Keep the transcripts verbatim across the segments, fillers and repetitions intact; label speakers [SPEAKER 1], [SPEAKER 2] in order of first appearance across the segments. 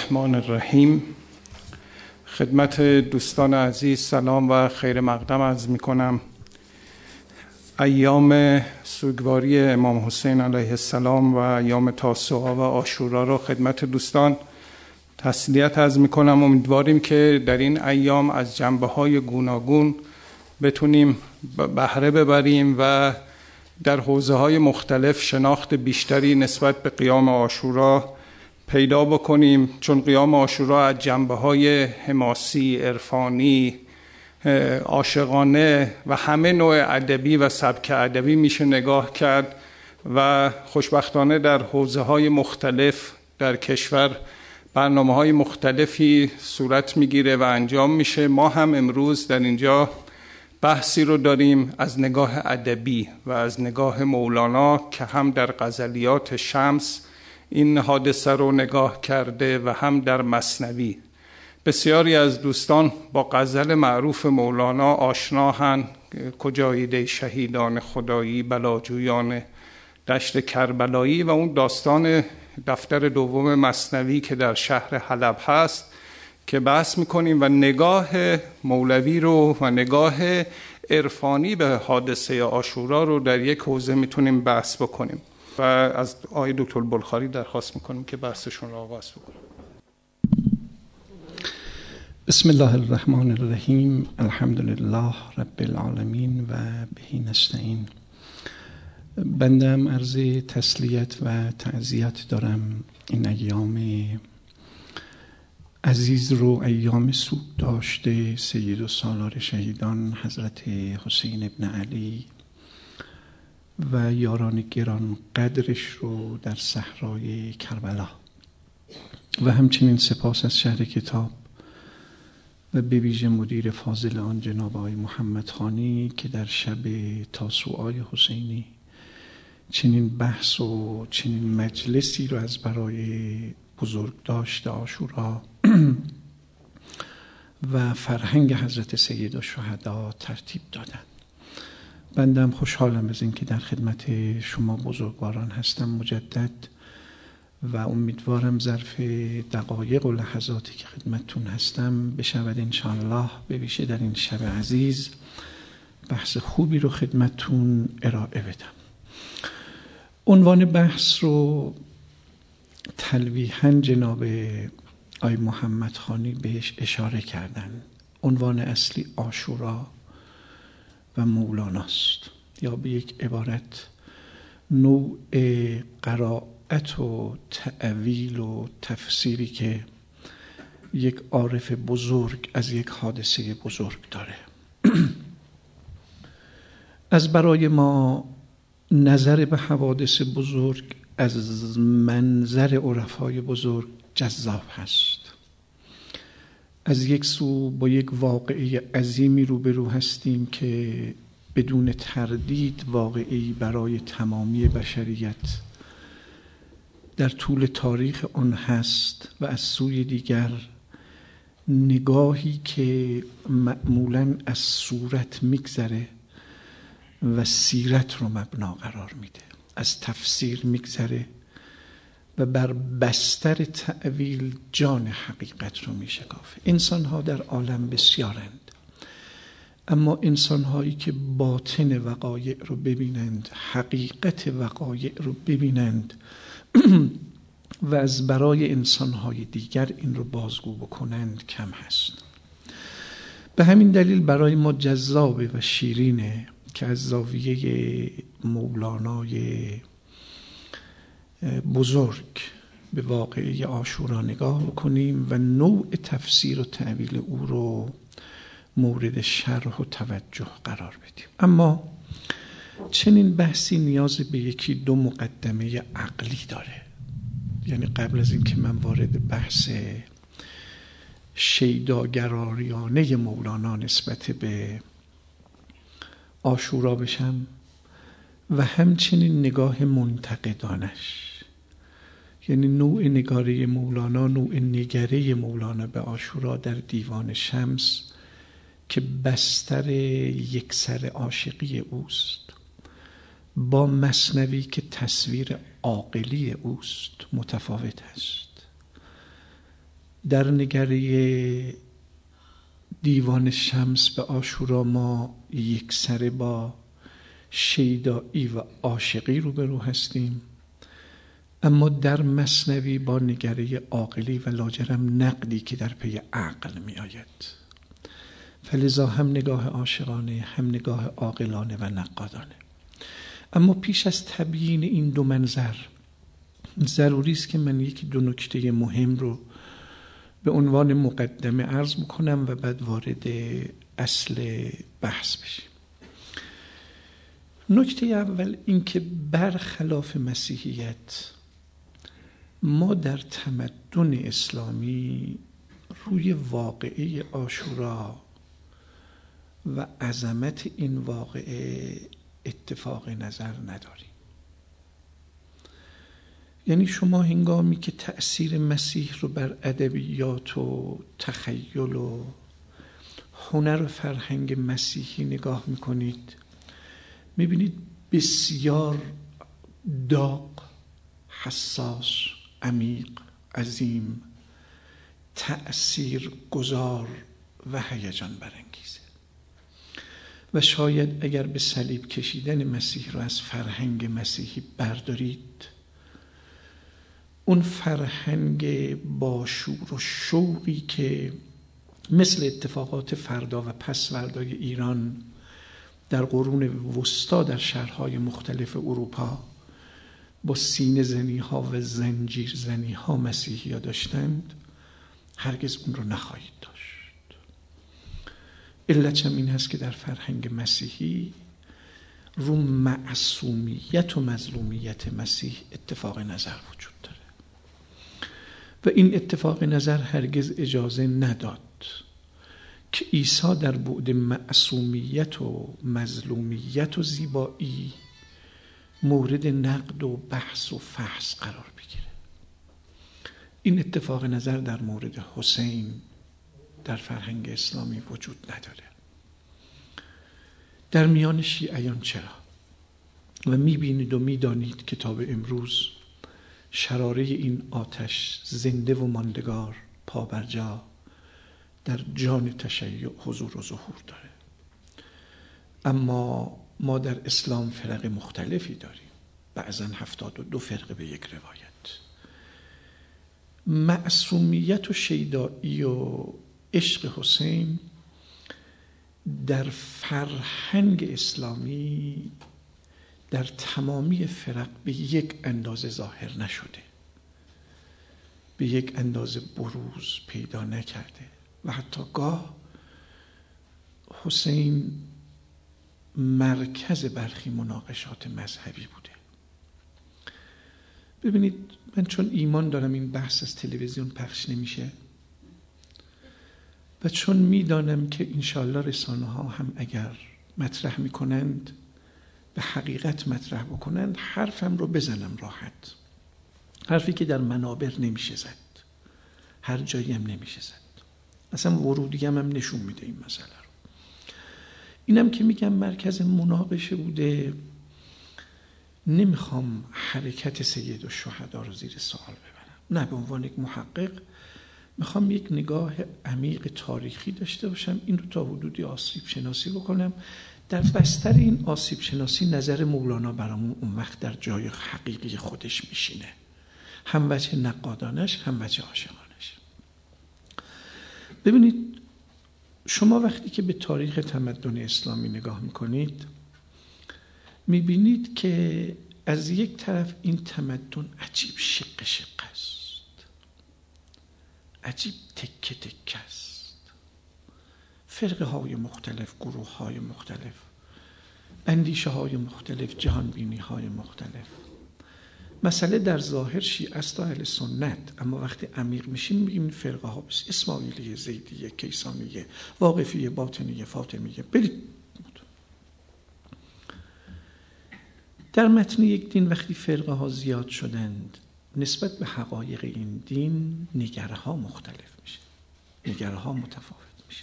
[SPEAKER 1] الرحمن الرحیم. خدمت دوستان عزیز سلام و خیر مقدم عرض می کنم. ایام سوگواری امام حسین علیه السلام و ایام تاسوعا و عاشورا را خدمت دوستان تسلیت عرض می کنم. امیدواریم که در این ایام از جنبه‌های گوناگون بتونیم بهره ببریم و در حوزه‌های مختلف شناخت بیشتری نسبت به قیام عاشورا پیدا بکنیم، چون قیام عاشورا از جنبه‌های حماسی، عرفانی، عاشقانه و همه نوع ادبی و سبک ادبی میشه نگاه کرد و خوشبختانه در حوزه‌های مختلف در کشور برنامه‌های مختلفی صورت میگیره و انجام میشه. ما هم امروز در اینجا بحثی رو داریم از نگاه ادبی و از نگاه مولانا که هم در غزلیات شمس این حادثه رو نگاه کرده و هم در مثنوی. بسیاری از دوستان با غزل معروف مولانا آشناهن، کجاییده شهیدان خدایی، بلاجویان دشت کربلایی و اون داستان دفتر دوم مثنوی که در شهر حلب هست که بحث میکنیم و نگاه مولوی رو و نگاه عرفانی به حادثه عاشورا رو در یک حوزه میتونیم بحث بکنیم و از آقای دکتر بلخاری درخواست میکنیم که بحثشون رو آغاز بکنیم.
[SPEAKER 2] بسم الله الرحمن الرحیم. الحمد لله رب العالمین و بهی نستعین. بندم عرض تسلیت و تعزیت دارم. این ایام عزیز رو ایام سوگ داشته سید و سالار شهیدان حضرت حسین ابن علی و یاران گران قدرش رو در صحرای کربلا و همچنین سپاس از شهر کتاب و به ویژه مدیر فاضل آن جناب آقای محمد خانی که در شب تاسوعای حسینی چنین بحث و چنین مجلسی رو از برای بزرگ داشته عاشورا و فرهنگ حضرت سید الشهدا ترتیب دادن. بندم خوشحالم از این که در خدمت شما بزرگواران هستم مجدد و امیدوارم ظرف دقایق و لحظاتی که خدمتتون هستم بشود انشاءالله به ویژه در این شب عزیز بحث خوبی رو خدمتتون ارائه بدم. عنوان بحث رو تلویحاً جناب آقای محمد خانی بهش اشاره کردن. عنوان اصلی عاشورا و مولاناست، یا به یک عبارت نوع قرائت و تأویل و تفسیری که یک عارف بزرگ از یک حادثه بزرگ داره. از برای ما نظر به حوادث بزرگ از منظر عرفای بزرگ جذاب هست. از یک سو با یک واقعه عظیمی روبرو هستیم که بدون تردید واقعی برای تمامی بشریت در طول تاریخ آن هست و از سوی دیگر نگاهی که معمولاً از صورت میگذره و سیرت رو مبنا قرار میده، از تفسیر میگذره و بر بستر تأویل جان حقیقت رو میشکافه. انسان ها در عالم بسیارند، اما انسان هایی که باطن وقایع رو ببینند، حقیقت وقایع رو ببینند و از برای انسان های دیگر این رو بازگو بکنند کم هست. به همین دلیل برای ما جذابه و شیرینه که از زاویه مولانای بزرگ به واقعه عاشورا نگاه کنیم و نوع تفسیر و تعویل او رو مورد شرح و توجه قرار بدیم. اما چنین بحثی نیاز به یکی دو مقدمه عقلی داره. یعنی قبل از این که من وارد بحث شیداگراریانه مولانا نسبت به عاشورا بشم و همچنین نگاه منتقدانش، یعنی نوع نگاره مولانا، نوع نگره مولانا به عاشورا در دیوان شمس که بستر یک سر عاشقی اوست با مثنوی که تصویر عاقلی اوست متفاوت است. در نگره دیوان شمس به عاشورا ما یک سره با شیدایی و عاشقی روبرو هستیم، اما در مثنوی با نگره عاقلی و لاجرم نقدی که در پی عقل می آید. فلذا هم نگاه عاشقانه، هم نگاه عاقلانه و نقادانه. اما پیش از تبیین این دو منظر ضروری است که من یکی دو نکته مهم رو به عنوان مقدمه عرض میکنم و بعد وارد اصل بحث بشیم. نکته اول این که برخلاف مسیحیت ما در تمدن اسلامی روی واقعه عاشورا و عظمت این واقعه اتفاق نظر نداریم. یعنی شما هنگامی که تأثیر مسیح رو بر ادبیات و تخیل و هنر و فرهنگ مسیحی نگاه میکنید، میبینید بسیار داغ، حساس، عمیق، عظیم، تأثیر گذار و هیجان برانگیزه. و شاید اگر به صلیب کشیدن مسیح رو از فرهنگ مسیحی بردارید، اون فرهنگ با شور و شوقی که مثل اتفاقات فردا و پسوردای ایران در قرون وسطا در شهرهای مختلف اروپا با سینه زنی ها و زنجیر زنی ها مسیحی ها داشتند، هرگز اون رو نخواهید داشت. علتش هم این هست که در فرهنگ مسیحی رو معصومیت و مظلومیت مسیح اتفاق نظر وجود داره و این اتفاق نظر هرگز اجازه نداد که عیسی در بعد معصومیت و مظلومیت و زیبایی مورد نقد و بحث و فحص قرار بگیره. این اتفاق نظر در مورد حسین در فرهنگ اسلامی وجود نداره. در میان شیعیان چرا؟ و میبینید و میدانید که تا به امروز شراره این آتش زنده و ماندگار پابرجا در جان تشیع حضور و ظهور داره. اما ما در اسلام فرق مختلفی داریم، بعضا هفتاد و دو فرقه به یک روایت. معصومیت و شیدایی و عشق حسین در فرهنگ اسلامی در تمامی فرق به یک اندازه ظاهر نشده، به یک اندازه بروز پیدا نکرده و حتی گاه حسین مرکز برخی مناقشات مذهبی بوده. ببینید، من چون ایمان دارم این بحث از تلویزیون پخش نمیشه و چون میدانم که انشالله رسانه ها هم اگر مطرح میکنند به حقیقت مطرح بکنند، حرفم رو بزنم راحت، حرفی که در منابر نمیشه زد، هر جایی هم نمیشه زد، اصلا ورودی هم, هم نشون میده این مسئله رو. اینم که میگم مرکز مناقشه بوده، نمیخوام حرکت سید الشهدا رو زیر سوال ببرم، نه، به عنوان یک محقق میخوام یک نگاه عمیق تاریخی داشته باشم، این رو تا حدودی آسیب شناسی بکنم. در بستر این آسیب شناسی نظر مولانا برامون اون وقت در جای حقیقی خودش میشینه، هم وجه نقادانش هم وجه عاشقانش. ببینید، شما وقتی که به تاریخ تمدن اسلامی نگاه میکنید، میبینید که از یک طرف این تمدن عجیب شق شق است، عجیب تکه تکه است، فرقه های مختلف، گروه های مختلف، اندیشه های مختلف، جهان بینی های مختلف. مسئله در ظاهر شیعه است و اهل سنت، اما وقتی عمیق میشیم میگیم فرقه ها بس، اسماعیلیه، زیدیه، کیسانیه، واقفیه، باطنیه، فاطمیه، برید. در متن یک دین وقتی فرقه ها زیاد شدند، نسبت به حقایق این دین نگره ها مختلف میشه، نگره ها متفاوت میشه.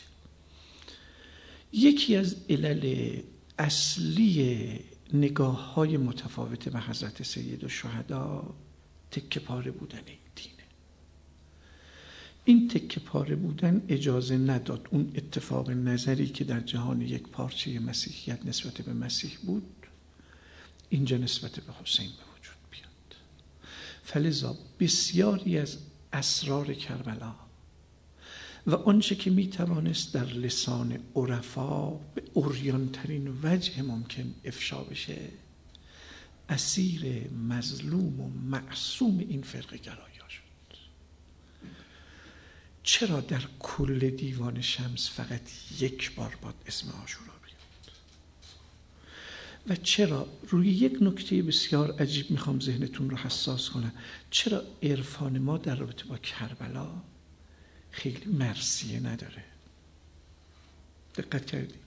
[SPEAKER 2] یکی از علل اصلی نگاه های متفاوت به حضرت سید الشهدا تکه پاره بودن این دینه. این تکه پاره بودن اجازه نداد اون اتفاق نظری که در جهان یک پارچه مسیحیت نسبت به مسیح بود اینجا نسبت به حسین به وجود بیاد. فلذا بسیاری از اسرار کربلا و آنچه که می توانست در لسان عرفا به عریان‌ترین وجه ممکن افشا بشه، اسیر مظلوم و معصوم این فرقه گرایا شد. چرا در کل دیوان شمس فقط یک بار باد اسم عاشورا بیاد؟ و چرا روی یک نکته بسیار عجیب میخوام ذهنتون رو حساس کنم، چرا عرفان ما در رابطه با کربلا خیلی مرثیه نداره؟ دقت کردید؟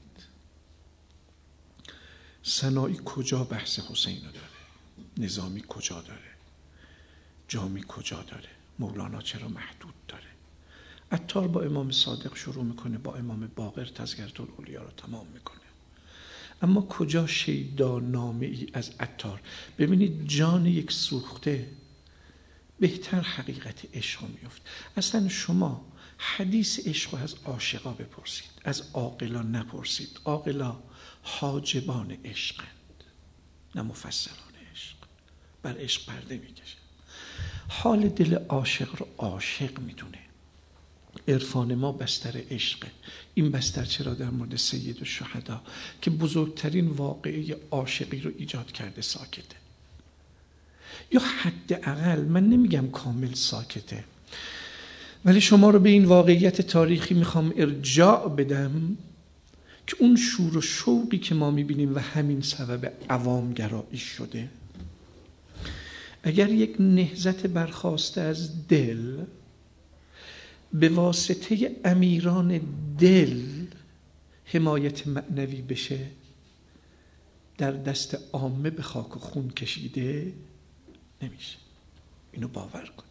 [SPEAKER 2] سنایی کجا بحث حسین رو داره؟ نظامی کجا داره؟ جامی کجا داره؟ مولانا چرا محدود داره؟ عطار با امام صادق شروع میکنه، با امام باقر تذکرة الاولیا رو تمام میکنه. اما کجا شیدا نامه ای از عطار؟ ببینید جان یک سوخته بهتر حقیقت عشق رو میفت. اصلا شما حدیث عشق رو از عاشقا بپرسید، از عاقلا نپرسید. عاقلا حاجبان عشقند نه مفسران عشق، بر عشق پرده میکشن. حال دل عاشق رو عاشق میدونه. عرفان ما بستر عشقه. این بستر چرا در مورد سید الشهدا که بزرگترین واقعه عاشقی رو ایجاد کرده ساکته؟ یا حداقل من نمیگم کامل ساکته، ولی شما رو به این واقعیت تاریخی میخوام ارجاع بدم که اون شور و شوقی که ما میبینیم و همین سبب عوامگرایی شده، اگر یک نهضت برخاسته از دل به واسطه امیران دل حمایت معنوی بشه، در دست عامه به خاک و خون کشیده نمیشه. اینو باور کنید.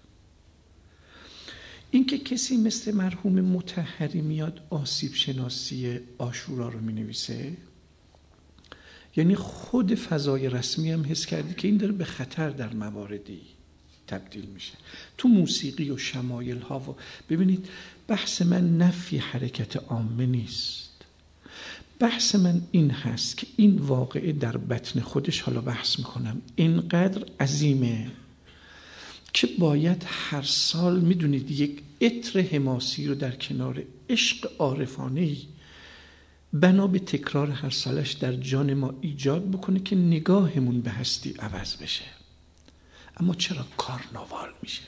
[SPEAKER 2] این که کسی مثل مرحوم مطهری میاد آسیب شناسی عاشورا رو می نویسه، یعنی خود فضای رسمی هم حس کردی که این داره به خطر در مواردی تبدیل میشه. تو موسیقی و شمایل ها و ببینید، بحث من نفی حرکت عامه نیست. بحث من این هست که این واقعه در بطن خودش، حالا بحث میکنم، اینقدر عظیمه که باید هر سال میدونید یک عطر حماسی رو در کنار عشق عارفانه‌ای بنا به تکرار هر سالش در جان ما ایجاد بکنه که نگاهمون به هستی عوض بشه. اما چرا کارناوال میشه؟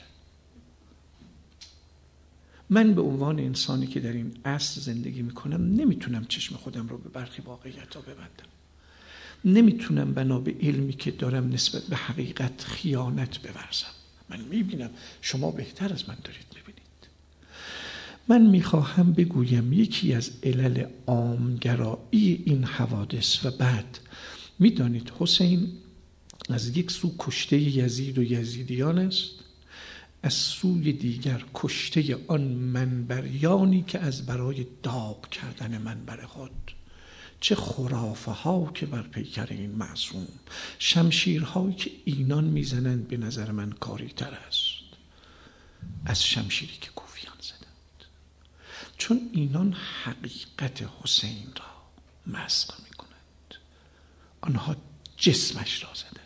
[SPEAKER 2] من به عنوان انسانی که در این عصر زندگی میکنم نمیتونم چشم خودم رو به برخی واقعیت ها ببندم. نمیتونم بنا به علمی که دارم نسبت به حقیقت خیانت بورزم. من میبینم، شما بهتر از من دارید میبینید. من میخواهم بگویم یکی از علل عامگرایی این حوادث و بعد میدانید حسین از یک سو کشته یزید و یزیدیان است، از سوی دیگر کشته آن منبریانی که از برای داغ کردن منبر خود چه خرافه ها که بر پیکر این معصوم، شمشیرهایی که اینان میزنند به نظر من کاری تر است از شمشیری که کوفیان زدند، چون اینان حقیقت حسین را مسخ میکنند، آنها جسمش را زدند.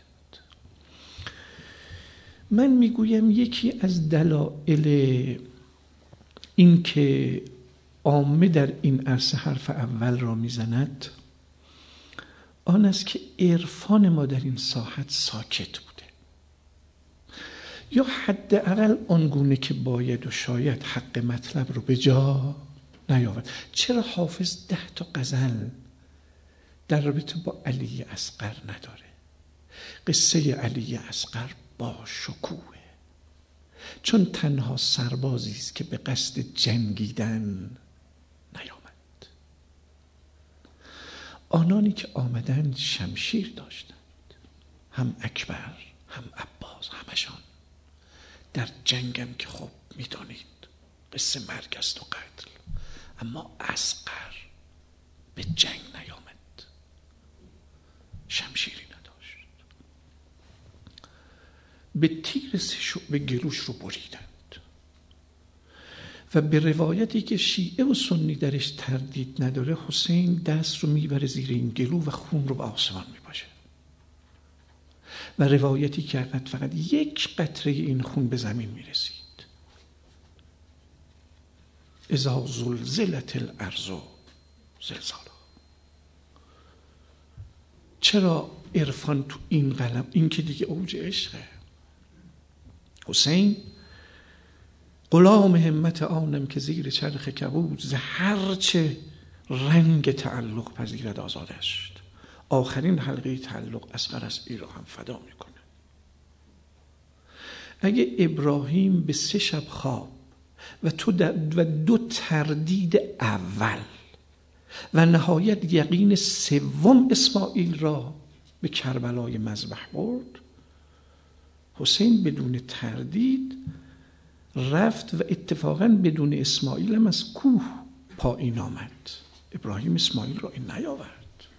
[SPEAKER 2] من میگویم یکی از دلایل این که عامه در این عرصه حرف اول را میزند آن است که عرفان ما در این ساحت ساکت بوده، یا حداقل آنگونه که باید و شاید حق مطلب رو به جا نیاورد. چرا حافظ ده تا غزل در رابطه با علی اصغر نداره؟ قصه علی اصغر با شکوه، چون تنها سربازی است که به قصد جنگیدن نیامد. آنانی که آمدند شمشیر داشتند، هم اکبر هم عباس، همشان در جنگم که خب میدانید قصه مرگ است و قتل، اما اصغر به جنگ نیامد، شمشیری نداشت. به تیر سه شعبه گلوش رو بریدند. و به روایتی که شیعه و سنی درش تردید نداره، حسین دست رو میبره زیر این گلو و خون رو به آسمان میپاشه. و روایتی که فقط یک قطره این خون به زمین میرسید. اذا زلزلت الارض زلزالها. چرا عرفان تو این قلم؟ این که دیگه اوج عشقه. حسین غلام همت آنم که زیر چرخ کبود، ز هرچه رنگ تعلق پذیرد آزادش. آخرین حلقه تعلق اصغر از ای را هم فدا میکنه. اگه ابراهیم به سه شب خواب و تو و دو تردید اول و نهایت یقین سوم اسماعیل را به کربلای مذبح برد، حسین بدون تردید رفت و اتفاقاً بدون اسماعیل هم از کوه پایین آمد. ابراهیم اسماعیل را این نیاورد.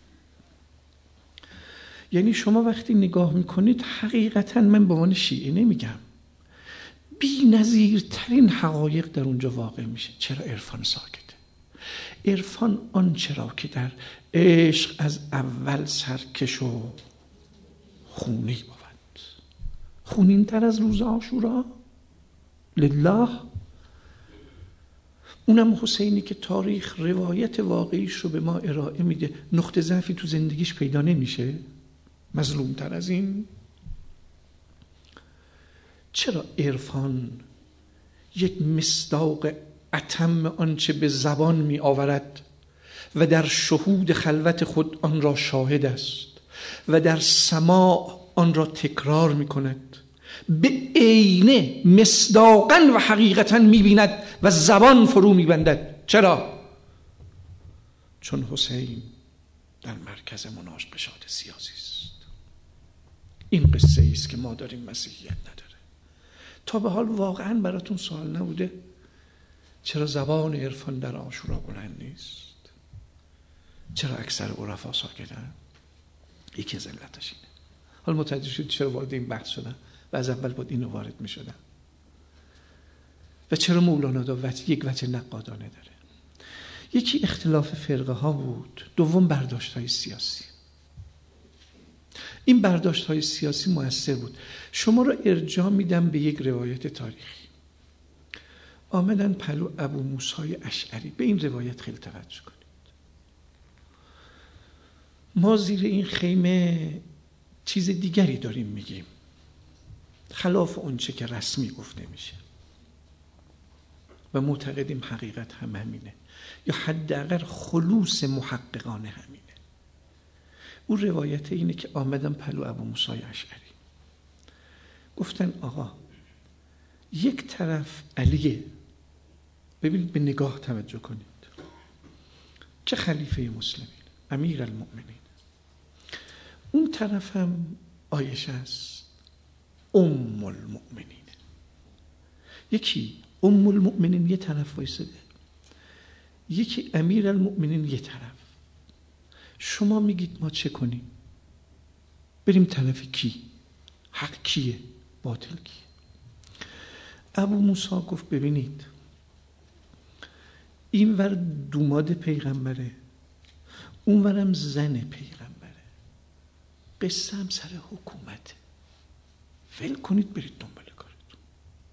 [SPEAKER 2] یعنی شما وقتی نگاه میکنید، حقیقتاً من به عنوان شیعه نمیگم، بی نظیرترین حقایق در اونجا واقع میشه. چرا عرفان ساکته؟ عرفان آن چرا که در عشق از اول سرکش و خونی بود. خونین تر از روز عاشورا لله. اونم حسینی که تاریخ روایت واقعیش رو به ما ارائه میده، نقطه ضعفی تو زندگیش پیدا نمیشه. مظلوم تر از این. چرا عرفان یک مصداق اتم آنچه به زبان می آورد و در شهود خلوت خود آن را شاهد است و در سماع آن را تکرار می کند، به عینه مصداقاً و حقیقتاً می بیند و زبان فرو می بندد؟ چرا؟ چون حسین در مرکز مناقشات سیاسی است. این قصه ایست که ما داریم مسیحیت نداره. تا به حال واقعاً براتون سوال نبوده چرا زبان عرفان در عاشورا بلند نیست؟ چرا اکثر عرفا ساکتن؟ یکی از علتش اینه. حالا متوجه شد چرا وارد این بحث شدن و از اول بود اینو وارد می شدن و چرا مولانا دا وجه یک وجه نقادانه داره. یکی اختلاف فرقه ها بود، دوم برداشت های سیاسی. این برداشت های سیاسی مؤثر بود. شما رو ارجاع میدم به یک روایت تاریخی. آمدن پلو ابو موسی اشعری. به این روایت خیلی توجه کنید. ما زیر این خیمه چیز دیگری داریم میگیم، خلاف اونچه که رسمی گفته میشه و معتقدیم حقیقت هم همینه، یا حداقل خلوص محققانه همینه. اون روایت اینه که آمدن پلو ابو موسی اشعری، گفتن آقا یک طرف علیه، ببینید به نگاه توجه کنید، چه خلیفه مسلمین، امیر المؤمنین، اون طرف هم عایشه است، ام المؤمنین. یکی ام المؤمنین یه طرف وایساده، یکی امیر المؤمنین یه طرف. شما میگید ما چه کنیم؟ بریم طرف کی؟ حق کیه؟ باطل کیه؟ ابو موسی گفت ببینید، این ور دوماد پیغمبره، اون ورم زن پیغمبره، قصه هم سر حکومته، ول کنید برید دنبال کارتون.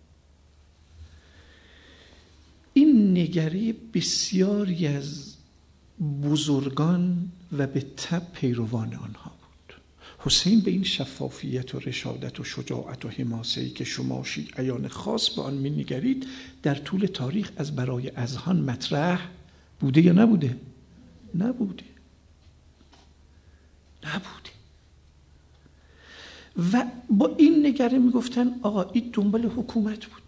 [SPEAKER 2] این نگری بسیاری از بزرگان و به تبع پیروان آنها بود. حسین به این شفافیت و رشادت و شجاعت و حماسه‌ای که شما شیعیان خاص به آن می‌نگرید در طول تاریخ از برای اذهان مطرح بوده یا نبوده؟ نبوده. نبوده. و با این نگره میگفتن آقا این دنبال حکومت بود.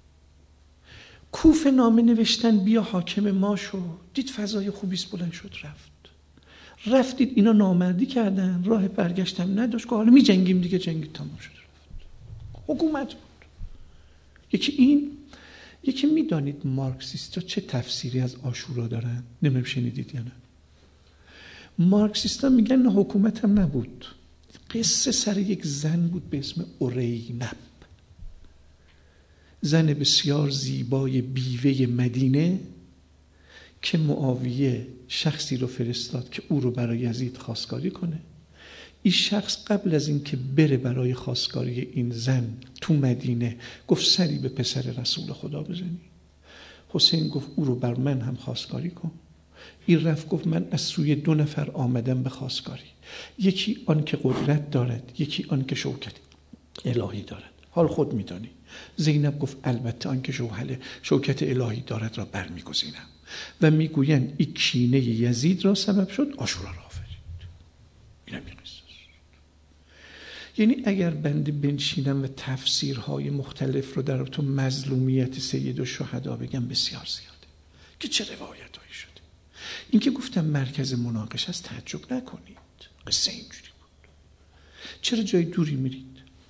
[SPEAKER 2] کوفه نامه نوشتن بیا حاکم ما شو، دید فضای خوبیست بلند شد رفت. رفتید اینا نامردی کردن، راه برگشتم نداشت که حالا می جنگیم دیگه، جنگید تمام شد رفت. حکومت بود. یکی این، یکی میدانید مارکسیستا چه تفسیری از عاشورا دارن؟ نمیدونم شنیدید یا نه. مارکسیستا میگن نه حکومت هم نبود، قصه سر یک زن بود به اسم اورینب. زن بسیار زیبای بیوه مدینه که معاویه شخصی رو فرستاد که او رو برای یزید خواستگاری کنه. این شخص قبل از این که بره برای خواستگاری این زن تو مدینه گفت سری به پسر رسول خدا بزنی. حسین گفت او رو بر من هم خواستگاری کن. این رفت گفت من از سوی دو نفر آمدم به خواستگاری، یکی آن که قدرت دارد، یکی آن که شوکت الهی دارد، حال خود میدانی. زینب گفت البته آن که شوکت الهی دارد را برمیگزینم. و میگویند این کینه یزید را سبب شد عاشورا را آفرید. اینم این قصه. یعنی اگر بنده بنشینم و تفسیرهای مختلف رو در تو مظلومیت سید الشهدا بگم بسیار زیاده که چه روایتایی شده. این که گفتم مرکز مناقشه است تعجب نکنید، قصه اینجوری بود. چرا جای دوری میرید؟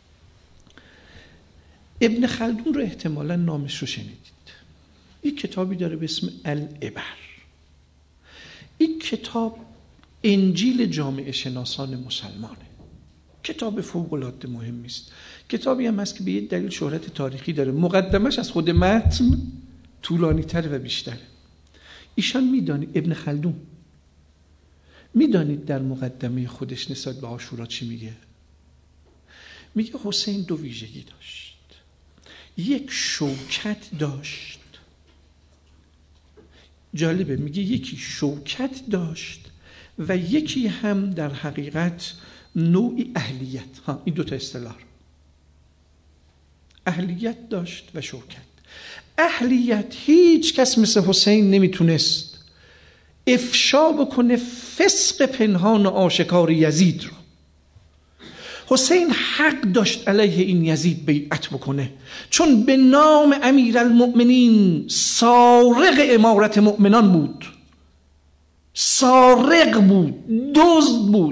[SPEAKER 2] ابن خلدون رو احتمالاً نامش رو شنیدید. این کتابی داره به اسم العبر. این کتاب انجیل جامعه شناسان مسلمانه. کتاب فوق‌العاده مهمی است. کتابی هم هست که به یه دلیل شهرت تاریخی داره. مقدمش از خود متن طولانی تر و بیشتره. ایشان میدانید، ابن خلدون میدانید در مقدمه خودش نسبت به عاشورا چی میگه؟ میگه حسین دو ویژگی داشت. یک شوکت داشت. جالبه، میگه یکی شوکت داشت و یکی هم در حقیقت نوعی اهلیت. ها، این دوتا اصطلاح، اهلیت داشت و شوکت. اهلیت، هیچ کس مثل حسین نمیتونست افشا بکنه فسق پنهان و آشکار یزید رو. حسین حق داشت علیه این یزید بیعت بکنه، چون به نام امیرالمؤمنین سارق امارت مؤمنان بود، سارق بود، دزد بود،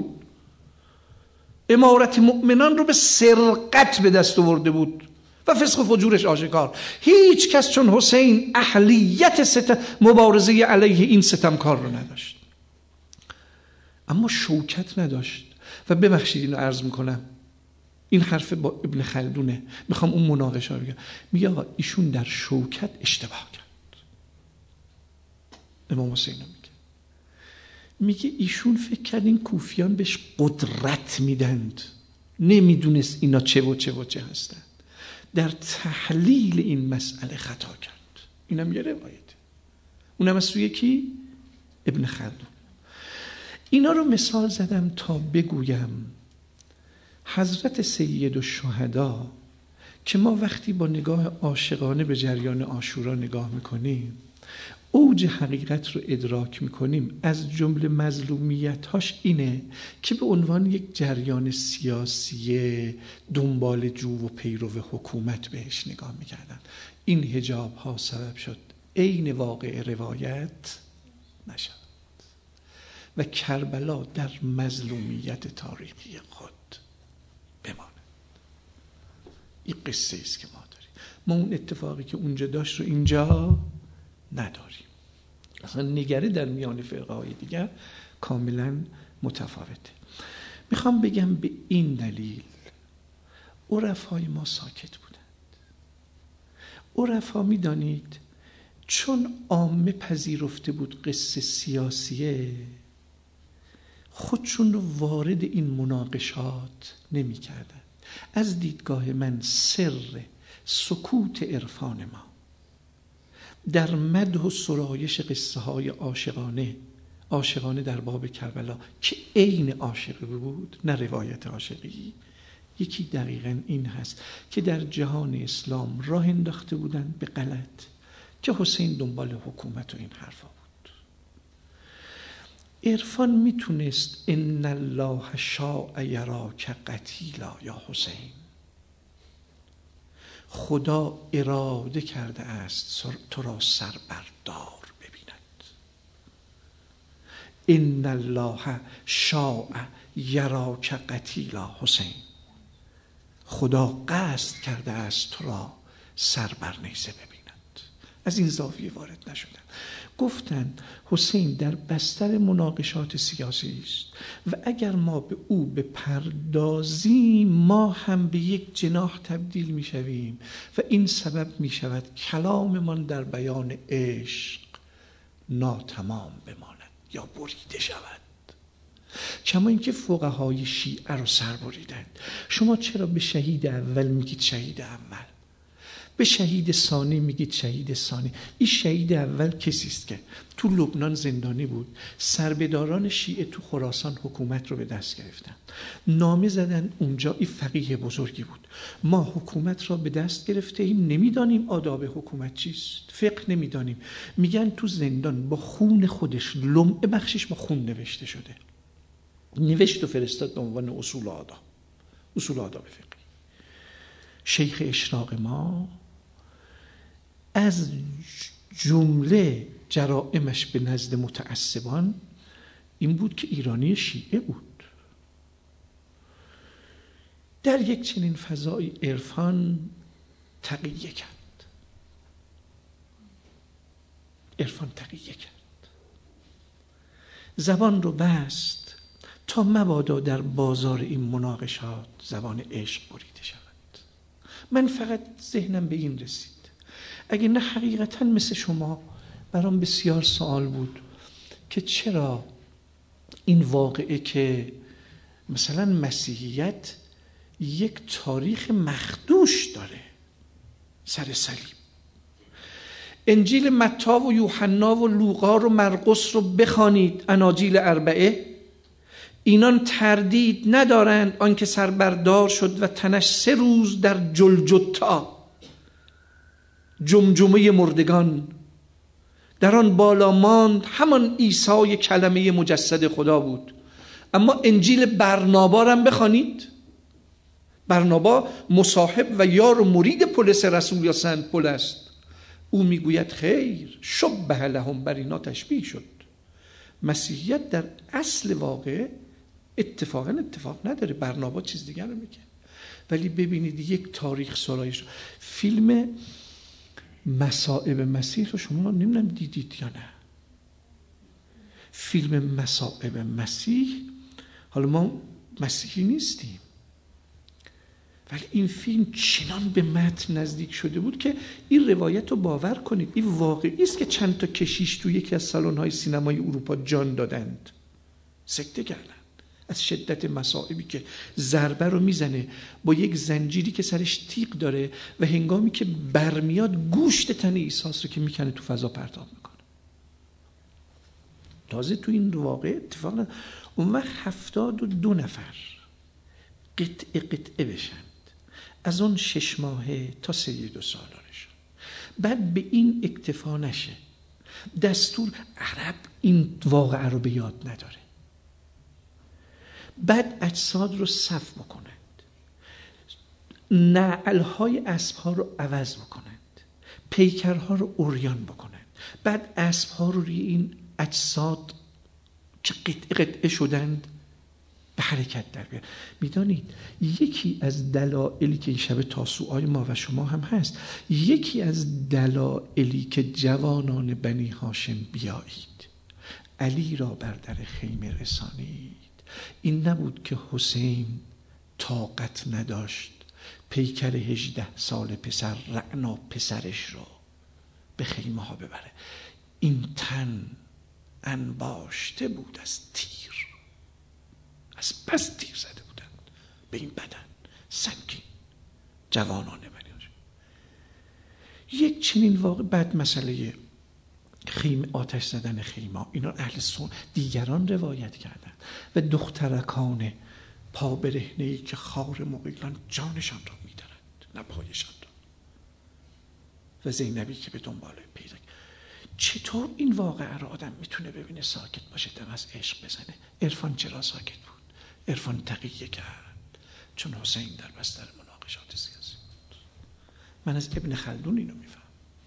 [SPEAKER 2] امارت مؤمنان رو به سرقت به دست آورده بود و فسق و فجورش آشکار. هیچ کس چون حسین اهلیت ستم مبارزه علیه این ستمکار رو نداشت، اما شوکت نداشت. و ببخشید اینو عرض میکنم، این حرف با ابن خلدونه، میخوام اون مناقشه رو بگم. میگه آقا ایشون در شوکت اشتباه کرد. امام حسین میگه میگه ایشون فکر کرد این کوفیان بهش قدرت میدند، نمیدونست اینا چه و چه و چه هستند. در تحلیل این مسئله خطا کرد. اینم یه روایته، اونم از سوی کی؟ ابن خلدون. اینا رو مثال زدم تا بگویم حضرت سید الشهدا که ما وقتی با نگاه عاشقانه به جریان عاشورا نگاه میکنیم، اوج حقیقت رو ادراک میکنیم. از جمله مظلومیت‌هاش اینه که به عنوان یک جریان سیاسی دنبال جو و پیرو حکومت بهش نگاه میکردن. این حجاب‌ها سبب شد عین واقع روایت نشد و کربلا در مظلومیت تاریخی خود بماند. این قصه است که ما داریم. ما اون اتفاقی که اونجا داشت رو اینجا نداریم. اصلا نگره در میان فرقه های دیگر کاملا متفاوته. میخوام بگم به این دلیل عرفای ما ساکت بودند. عرفا میدانید چون عامه پذیرفته بود قصه سیاسیه، خودشون رو وارد این مناقشات نمی کردن. از دیدگاه من سر سکوت عرفان ما در مدح و سرایش قصه های عاشقانه عاشقانه در باب کربلا که عین عاشقی بود، نه روایت عاشقی، یکی دقیقاً این هست که در جهان اسلام راه انداخته بودن به غلط که حسین دنبال حکومت و این حرفا بود. عرفان میتونست ان الله شاء یراک قتیلا یا حسین، خدا اراده کرده است تو را سربردار ببیند. ان الله شاء یراک قتیلا حسین، خدا قصد کرده است تو را سربر نیزه ببیند. از این زاویه وارد نشدن. گفتن حسین در بستر مناقشات سیاسی است و اگر ما به او بپردازیم ما هم به یک جناح تبدیل می شویم و این سبب می شود کلاممان در بیان عشق ناتمام بماند یا بریده شود. کما اینکه فقهای شیعه رو سر بریدند. شما چرا به شهید اول میگید شهید اول، به شهید ثانی میگید شهید ثانی؟ این شهید اول کسی است که تو لبنان زندانی بود، سربداران شیعه تو خراسان حکومت رو به دست گرفتن، نامه زدن اونجا، این فقیه بزرگی بود، ما حکومت را به دست گرفته ایم، نمیدانیم آداب حکومت چیست، فقه نمیدانیم. میگن تو زندان با خون خودش لمعه بخشش با خون نوشته شده، نوشت و فرستاد به عنوان اصول آداب، اصول آداب فقهی. شیخ اشراق ما از جمله جرائمش به نزد متعصبان این بود که ایرانی شیعه بود. در یک چنین فضای عرفان تقیه کرد، عرفان تقیه کرد، زبان رو بست تا مبادا در بازار این مناقشات زبان عشق بریده شود. من فقط ذهنم به این رسید، اگه نه حقیقتا مثل شما برام بسیار سوال بود که چرا این واقعه که مثلا مسیحیت یک تاریخ مخدوش داره سر صلیب، انجیل متی و یوحنا و لوقا و مرقس رو بخوانید، اناجیل اربعه، اینان تردید ندارند آنکه سربردار شد و تنش سه روز در جلجتا، جمجمه مردگان، در آن بالا ماند، همان عیسی کلمه مجسد خدا بود. اما انجیل برنابا هم بخوانید، برنابا مصاحب و یار و مرید پولس رسول یا سنت پول است. او میگوید خیر شبه لهم، بر اینا تشبیه شد. مسیحیت در اصل واقع اتفاقا اتفاق نداره، برنابا چیز دیگر رو میگه. ولی ببینید یک تاریخ سرایش. فیلم مصائب مسیح رو شما نمیدونم دیدید یا نه؟ فیلم مصائب مسیح، حالا ما مسیحی نیستیم ولی این فیلم چنان به متن نزدیک شده بود که این روایت رو باور کنید، این واقعی است که چند تا کشیش تو یکی از سالن‌های سینمای اروپا جان دادند، سکته کردند از شدت مصائبی که ضربه رو میزنه با یک زنجیری که سرش تیغ داره و هنگامی که برمیاد گوشت تن عیسی رو که میکنه تو فضا پرتاب میکنه. تازه تو این واقع اتفاقا اون وقت هفتاد و دو نفر قطعه قطعه بشند از اون شش ماهه تا سید و سالارشون. بعد به این اکتفا نشه، دستور عرب این واقعه رو به یاد نداره، بعد اجساد رو صف بکنند، نعلهای اسبها رو عوض بکنند، پیکرها رو عریان بکنند، بعد اسبها رو روی این اجساد که قطعه قطعه شدند به حرکت در بیارن. میدانید یکی از دلایلی که این شب تاسوعای ما و شما هم هست، یکی از دلایلی که جوانان بنی هاشم بیایید علی را بر در خیمه رسانید این نبود که حسین طاقت نداشت پیکر هجده سال پسر رعنا پسرش رو به خیمه ها ببره. این تن انباشته بود از تیر، از پس تیر زده بودن به این بدن سنگین جوانان بنی هاشم. یک چنین واقع. بعد مسئله خیمه، آتش زدن خیمه، اینا اهل سنت دیگران روایت کردن و دخترکان پا برهنه‌ای که خار مغیلان جانشان را می‌درند نه پایشان را، و زینبی که به دنبال پیدا. چطور این واقعه را آدم میتونه ببینه ساکت باشه دم از عشق بزنه؟ عرفان چرا ساکت بود؟ عرفان تقیه کرد چون حسین در بستر مناقشات سیاسی بود. من از ابن خلدون اینو میفهم.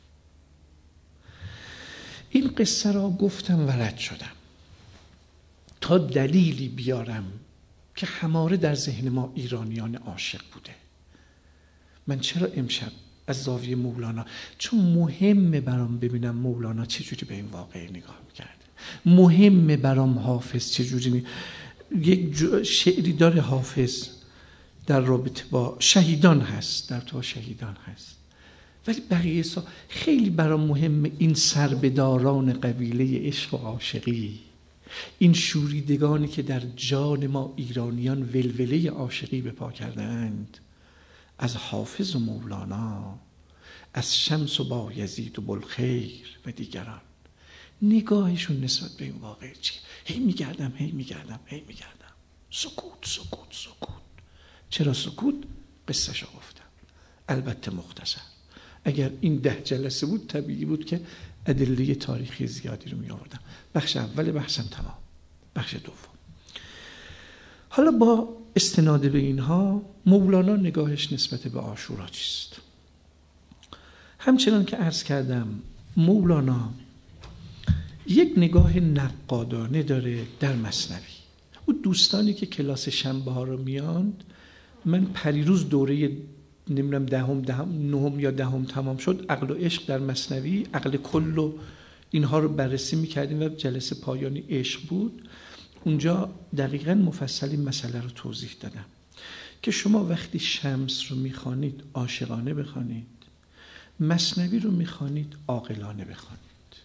[SPEAKER 2] این قصه را گفتم و رد شدم تا دلیلی بیارم که هماره در ذهن ما ایرانیان عاشق بوده. من چرا امشب از زاویه مولانا، چون مهمه برام ببینم مولانا چجوری به این واقعه نگاه میکرده، مهمه برام حافظ چجوری می... یک شعری داره حافظ در رابطه با شهیدان هست، در تو شهیدان هست، ولی بقیه سا خیلی برام مهمه این سربداران قبیله عشق و عاشقی، این شوریدگانی که در جان ما ایرانیان ولوله عاشقی به پا کردند، از حافظ و مولانا، از شمس و بایزید و بلخیر و دیگران، نگاهشون نسبت به این واقعه چیه؟ هی میگردم هی میگردم هی میگردم سکوت سکوت سکوت. چرا سکوت؟ قصه شو گفتم، البته مختصر. اگر این ده جلسه بود طبیعی بود که ادله تاریخی زیادی رو می آوردم. بخش اول بحثم تمام. بخش دوم، حالا با استناد به اینها مولانا نگاهش نسبت به عاشورا چیست؟ همچنان که عرض کردم مولانا یک نگاه نقادانه داره در مثنوی. او دوستانی که کلاس شنبه ها رو میاند، من پریروز دوره نمیدونم دهم دهم نهم یا دهم تمام شد، عقل و عشق در مثنوی، عقل کل و اینها رو بررسی میکردیم و جلسه پایانی عشق بود. اونجا دقیقاً مفصل این مسئله رو توضیح دادم که شما وقتی شمس رو میخوانید عاشقانه بخوانید، مثنوی رو میخوانید عاقلانه بخوانید.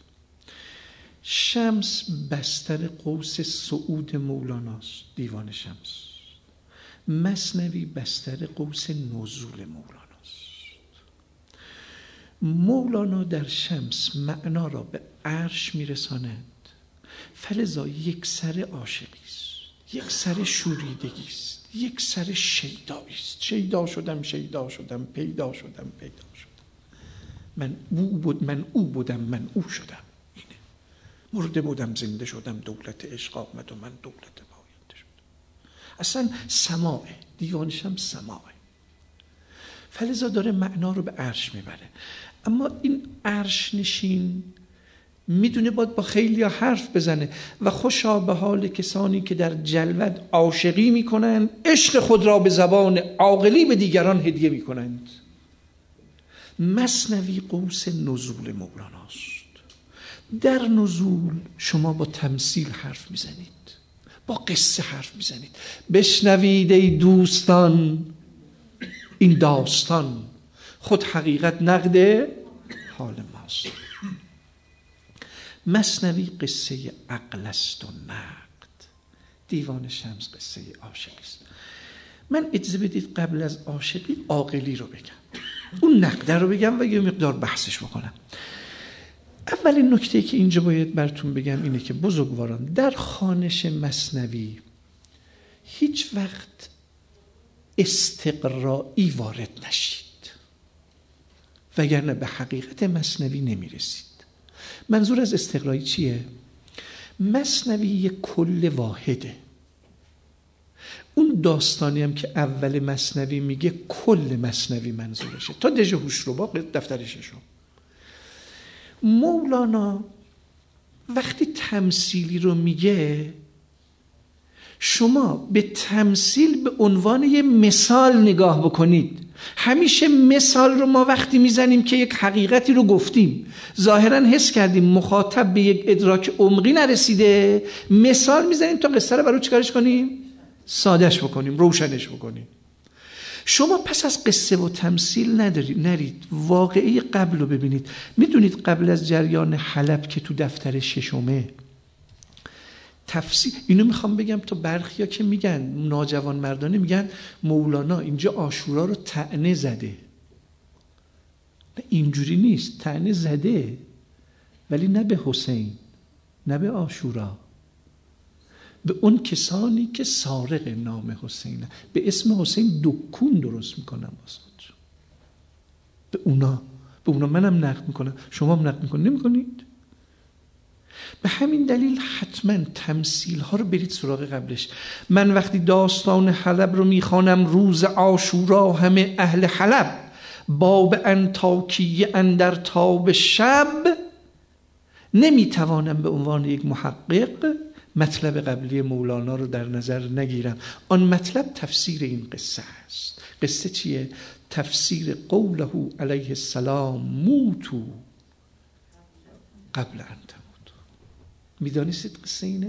[SPEAKER 2] شمس بستر قوس صعود مولاناست، دیوان شمس. مثنوی بستر قوس نزول مولاناست. مولانا در شمس معنا را به عرش میرساند، فلذا یک سر عاشقی است، یک سر شوریدگی است، یک سر شیدایی است. شیدا شدم شیدا شدم پیدا شدم پیدا شدم، من او بود من او بودم من او شدم، اینه. مرده بودم زنده شدم، دولت عشق آمد و من دولت پاینده شدم. اصلا سماعه، دیوان شمس سماعه. فلذا داره معنا رو به عرش میبره. اما این عرش نشین میدونه باید با خیلی ها حرف بزنه و خوشا به حال کسانی که در جلوت عاشقی میکنند، عشق خود را به زبان عاقلی به دیگران هدیه میکنند. مثنوی قوس نزول مولاناست. در نزول شما با تمثیل حرف میزنید، با قصه حرف میزنید. بشنوید ای دوستان این داستان، خود حقیقت نقد حال ماست. مثنوی قصه عقل است و نقد، دیوان شمس قصه عاشقی است. من اجازه بدید قبل از عاشقی عاقلی رو بگم، اون نقد رو بگم و یه مقدار بحثش بکنم. اولین نکته که اینجا باید براتون بگم اینه که بزرگواران در خوانش مثنوی هیچ وقت استقرایی وارد نشید، وگرنه به حقیقت مثنوی نمیرسید. منظور از استقرایی چیه؟ مثنوی یک کل واحده. اون داستانی هم که اول مثنوی میگه کل مثنوی منظورشه، تا دژ هوشربا دفتر ششم. مولانا وقتی تمثیلی رو میگه، شما به تمثیل به عنوان یه مثال نگاه بکنید. همیشه مثال رو ما وقتی میزنیم که یک حقیقتی رو گفتیم، ظاهراً حس کردیم مخاطب به یک ادراک عمقی نرسیده، مثال میزنیم تا قصه رو برای چیکارش کنیم؟ سادهش بکنیم، روشنش بکنیم. شما پس از قصه و تمثیل ندارید، نرید واقعی قبل رو ببینید. میدونید قبل از جریان حلب که تو دفتر ششمه تفسیر، اینو میخوام بگم تا برخیا که میگن ناجوان مردانه میگن مولانا اینجا عاشورا رو طعنه زده. نه اینجوری نیست، طعنه زده ولی نه به حسین، نه به عاشورا، به اون کسانی که سارق نام حسینه، به اسم حسین دکون درست میکنن واسه خودشون، به اونا به اونا منم نقد میکنم، شما هم نقد میکنید نمیکنید؟ به همین دلیل حتما تمثیل ها رو برید سراغ قبلش. من وقتی داستان حلب رو میخوانم، روز عاشورا همه اهل حلب، باب انطاکیه اندر تاب شب، نمیتوانم به عنوان یک محقق مطلب قبلی مولانا رو در نظر نگیرم. آن مطلب تفسیر این قصه است. قصه چیه؟ تفسیر قوله علیه السلام موتو قبل ان تموتو. میدانستید قصه اینه؟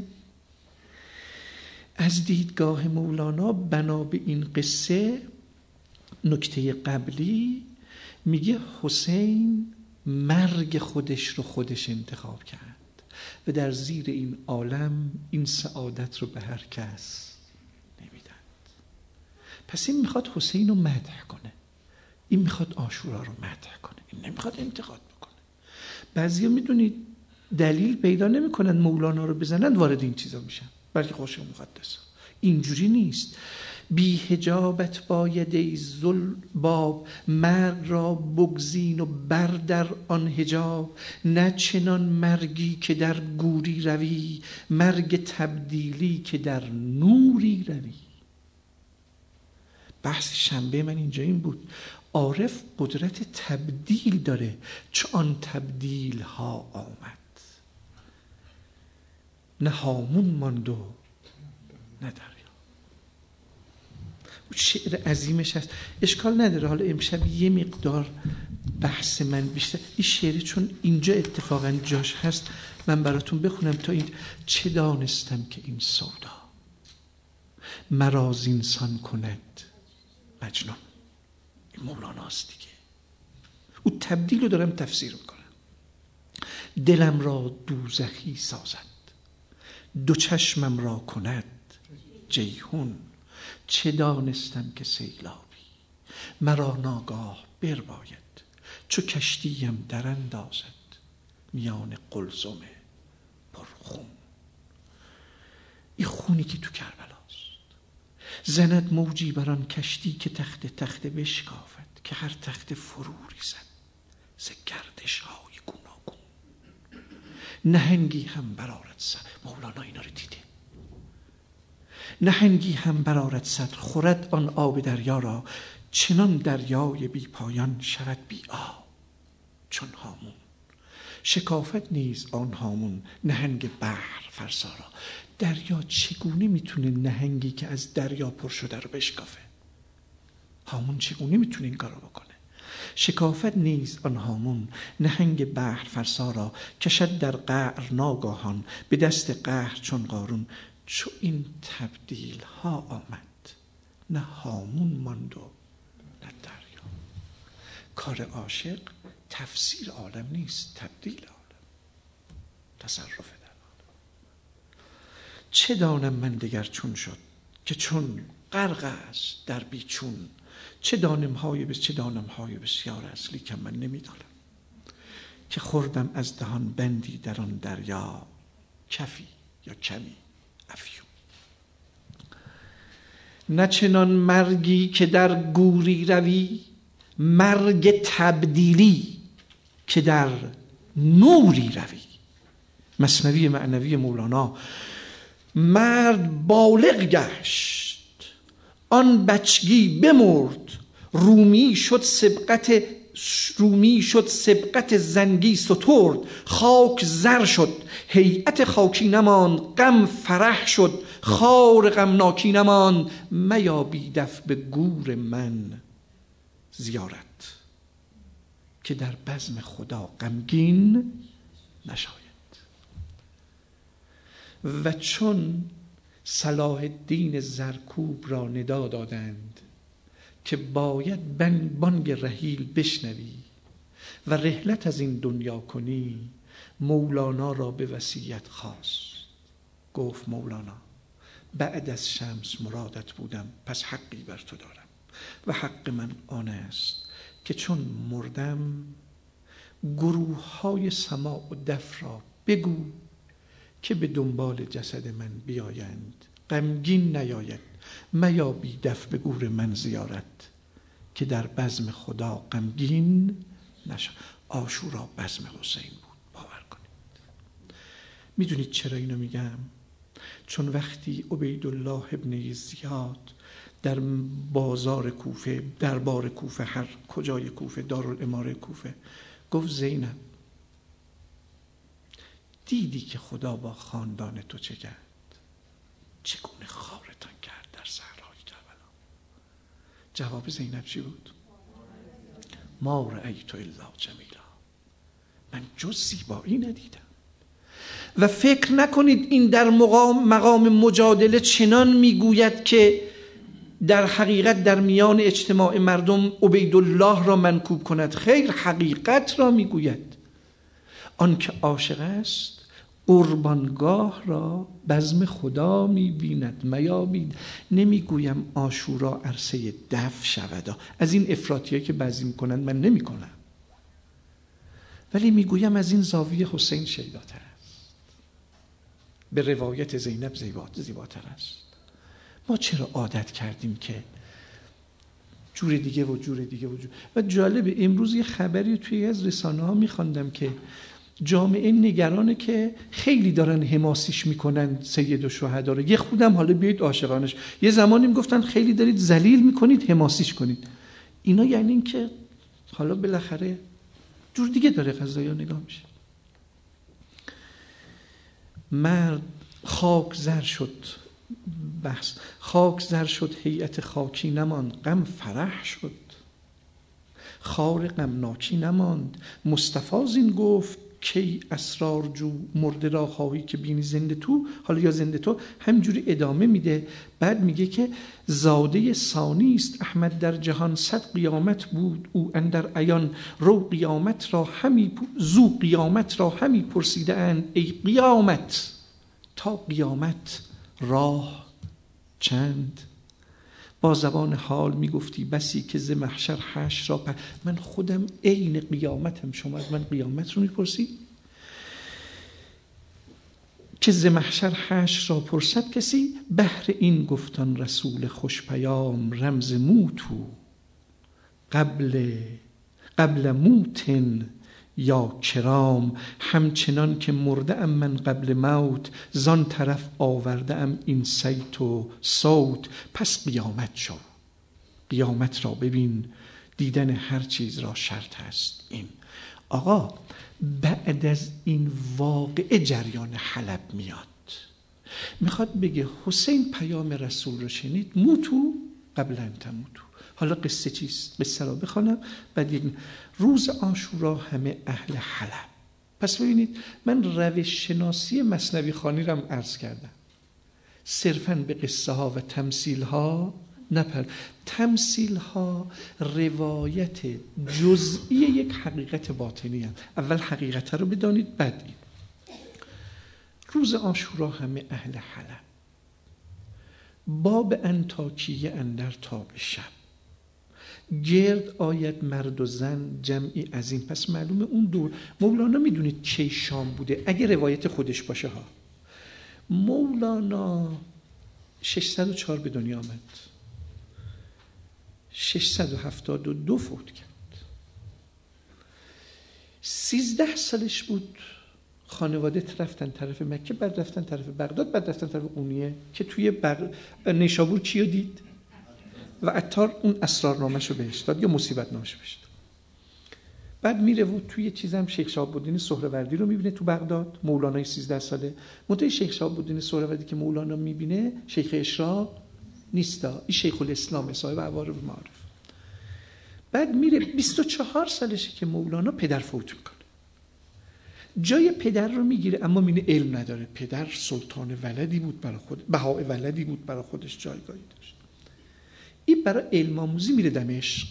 [SPEAKER 2] از دیدگاه مولانا بنا به این قصه، نکته قبلی میگه حسین مرگ خودش رو خودش انتخاب کرد و در زیر این عالم این سعادت رو به هر کس نمیدن. پس این میخواد حسین رو مدح کنه، این میخواد عاشورا رو مدح کنه، این نمیخواد انتقاد بکنه. بعضیا میدونید دلیل پیدا نمیکنن مولانا رو بزنن وارد این چیزا میشن، بلکه خوش مقدس. اینجوری نیست. بی حجابت باید ای ذوالباب، مرگ را بگزین و بردر آن حجاب. نه چنان مرگی که در گوری روی، مرگ تبدیلی که در نوری روی. بحث شنبه من اینجا این بود، عارف قدرت تبدیل داره، چون آن تبدیل ها آمد. نه هامون ماند و نه دریا. شعر عظیمش هست، اشکال نداره. حالا امشب یه مقدار بحث من بیشتر این شعر، چون اینجا اتفاقا جاش هست، من براتون بخونم تا این. چه دانستم که این سودا مرا زینسان کند مجنون. این مولاناست دیگه، او تبدیل رو دارم تفسیر میکنم. دلم را دوزخی سازد، دو چشمم را کند جیحون. چه دانستم که سیلابی مرا ناگاه برباید، چو کشتیم در اندازد میان قلزم پرخون. این خونی که تو کربلاست، زند موجی بران کشتی که تخت تخت بشکافد، که هر تخت فرو ریزد ز گردش های گوناگون. نهنگی هم برآرد سر، مولانا اینا رو دیده، نهنگی هم برآرد سر، خورد آن آب دریا را، چنان دریای بی پایان شود بی آب چون هامون. شکافت نیز آن هامون نهنگ بحر فرسا را. دریا چگونه میتونه نهنگی که از دریا پر شده رو بشکافه؟ هامون چگونه میتونه این کارو بکنه؟ شکافت نیز آن هامون نهنگ بحر فرسا را، کشد در قعر ناگاهان به دست قهر چون قارون. چو این تبدیل ها آمد، نه هامون ماند و نه دریا. کار عاشق تفسیر عالم نیست، تبدیل عالم، تصرف در عالم. چه دانم من دگر چون شد، که چون غرق است در بیچون. چه دانم های بس چه دانم های بسیار است، لیکن من نمیدانم که خوردم از دهان بندی در آن دریا، کفی یا کمی افیون. نه چنان مرگی که در گوری روی، مرگ تبدیلی که در نوری روی. مثنوی معنوی مولانا. مرد بالغ گشت آن بچگی بمرد، رومی شد سبقت رومی شد سبقت زنگی سترد. خاک زر شد هیئت خاکی نماند، غم فرح شد خار غمناکی نماند. میا بی دف به گور من زیارت، که در بزم خدا غمگین نشاید. و چون صلاح الدین زرکوب را ندا دادند که باید بانگ رحیل بشنوی و رحلت از این دنیا کنی، مولانا را به وصیت خواست. گفت مولانا بعد از شمس مرادت بودم، پس حقی بر تو دارم و حق من آن است که چون مردم گروه های سماع و دف را بگو که به دنبال جسد من بیایند، غمگین نیاید. میا بی دف به گور من زیارت، که در بزم خدا غمگین نشد. عاشورا بزم حسین بود، باور کنید. میدونید چرا اینو میگم؟ چون وقتی عبیدالله ابن زیاد در بازار کوفه، دربار کوفه، هر کجای کوفه، دارالاماره کوفه، گفت زینب دیدی که خدا با خاندان تو چه کرد؟ چگونه خارتان کرد در صحرای کربلا؟ جواب زینب چی بود؟ ما رأیت الا جمیلا، من جز زیبایی ندیدم. و فکر نکنید این در مقام مقام مجادله چنان میگوید که در حقیقت در میان اجتماع مردم عبیدالله را منکوب کند. خیر، حقیقت را میگوید. آن که عاشق است قربانگاه را بزم خدا میبیند میابید. نمیگویم عاشورا عرصه دف شود، از این افراطیه که بعضی میکنند من نمیکنم، ولی میگویم از این زاویه حسین شیداتر است، به روایت زینب زیباتر است. ما چرا عادت کردیم که جور دیگه و جور دیگه و جور. و جالب امروز یه خبری توی از رسانه ها میخواندم که جامعه نگرانه که خیلی دارن حماسیش میکنن سیدالشهدا رو. یه خودم حالا بیایید عاشقانش. یه زمانی میگفتن خیلی دارید ذلیل میکنید حماسیش کنید. اینا یعنی این که حالا بالاخره جور دیگه داره قضایا نگاه میشه. مرد خاک زر شد، بحث خاک زر شد هیئت خاکی نماند، غم فرح شد خار غمناکی نماند. مصطفی زین گفت کی اسرار جو، مرده را خواهی که بینی زنده تو. حالا یا زنده تو همجوری ادامه میده. بعد میگه که زاده ثانی است احمد در جهان، صد قیامت بود او اندر عیان. رو قیامت را همی زو قیامت را همی پرسیده اند ای قیامت، تا قیامت راه چند. با زبان حال میگفتی بسی که ز محشر حشر را پر. من خودم عین قیامتم، شما از من قیامت رو میپرسی؟ که ز محشر حشر را پرسد کسی، بهر این گفتان رسول خوش پیام. رمز موتو قبل قبل موتن یا کرام، همچنان که مرده ام من قبل موت، زان طرف آورده ام این صیت و صوت. پس قیامت شو، قیامت را ببین، دیدن هر چیز را شرط هست این. آقا بعد از این واقعه جریان حلب میاد، میخواد بگه حسین پیام رسول رو شنید، موتو قبل ان تموتو. حالا قصه چیست؟ قصه را بخوانم بعد یک روز عاشورا همه اهل حلب. پس ببینید من روش شناسی مثنوی خوانی را هم عرض کردم، صرفاً به قصه ها و تمثیل ها نپر. تمثیل ها روایت جزئی یک حقیقت باطنی هست. اول حقیقت رو بدانید بعد این. روز عاشورا همه اهل حلب، باب انطاکیه اندر تاب شب. گرد آید مرد و زن جمعی عظیم. پس معلومه اون دور مولانا میدونید کی شام بوده اگه روایت خودش باشه ها. مولانا ششصد و چهار به دنیا آمد، ششصد و هفتاد و دو فوت کرد. سیزده سالش بود خانواده رفتن طرف مکه، بعد رفتن طرف بغداد، بعد رفتن طرف قونیه که توی بغ... نیشابور چی رو دید و عطار اون اسرارنامه‌شو بهش داد یا مصیبت نامه‌شو بهش داد. بعد میره و توی چیزم شیخ شهاب الدین سهروردی رو میبینه تو بغداد، مولانای سیزده ساله. منتها شیخ شهاب الدین سهروردی که مولانا میبینه شیخ اشراق نیستا، این شیخ الاسلام صاحب عوارض المعارف. بعد میره بیست و چهار سالشه که مولانا پدر فوت میکنه. جای پدر رو میگیره اما مینه علم نداره. پدر سلطان ولدی بود برای خود، بهاء ولدی بود برای خودش، جایگاهی داشت. این برای علم آموزی میره دمشق.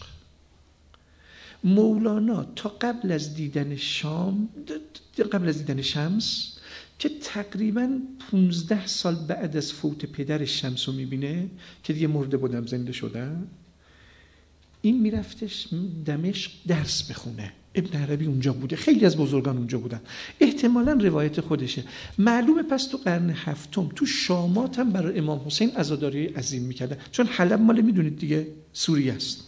[SPEAKER 2] مولانا تا قبل از دیدن شام قبل از دیدن شمس که تقریباً پونزده سال بعد از فوت پدر شمس رو میبینه که دیگه مرده بودم زنده شدن، این میرفتش دمشق درس بخونه. ابن عربی اونجا بوده، خیلی از بزرگان اونجا بودن، احتمالاً روایت خودشه. معلومه پس تو قرن هفتم تو شامات هم برای امام حسین عزاداری عظیم میکردن، چون حلب مال میدونید دیگه سوریه است.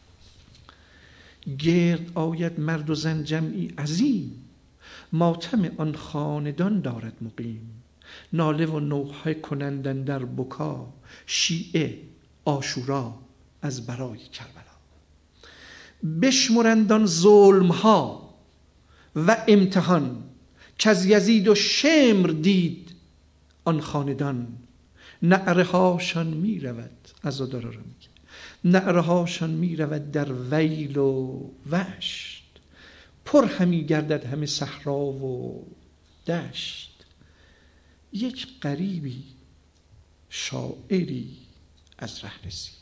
[SPEAKER 2] گرد آید مرد و زن جمعی عظیم، ماتم آن خاندان دارد مقیم. ناله و نوحه کنندن در بکا، شیعه عاشورا از برای کربلا. بشمرندان ظلم ها و امتحان، که از یزید و شمر دید آن خاندان. نعره هاشان می رود، عزادارا رو میگه، نعرهاشان می رود در ویل و وشت، پر همی گردد همه صحرا و دشت. یک غریبی شاعری از ره رسید.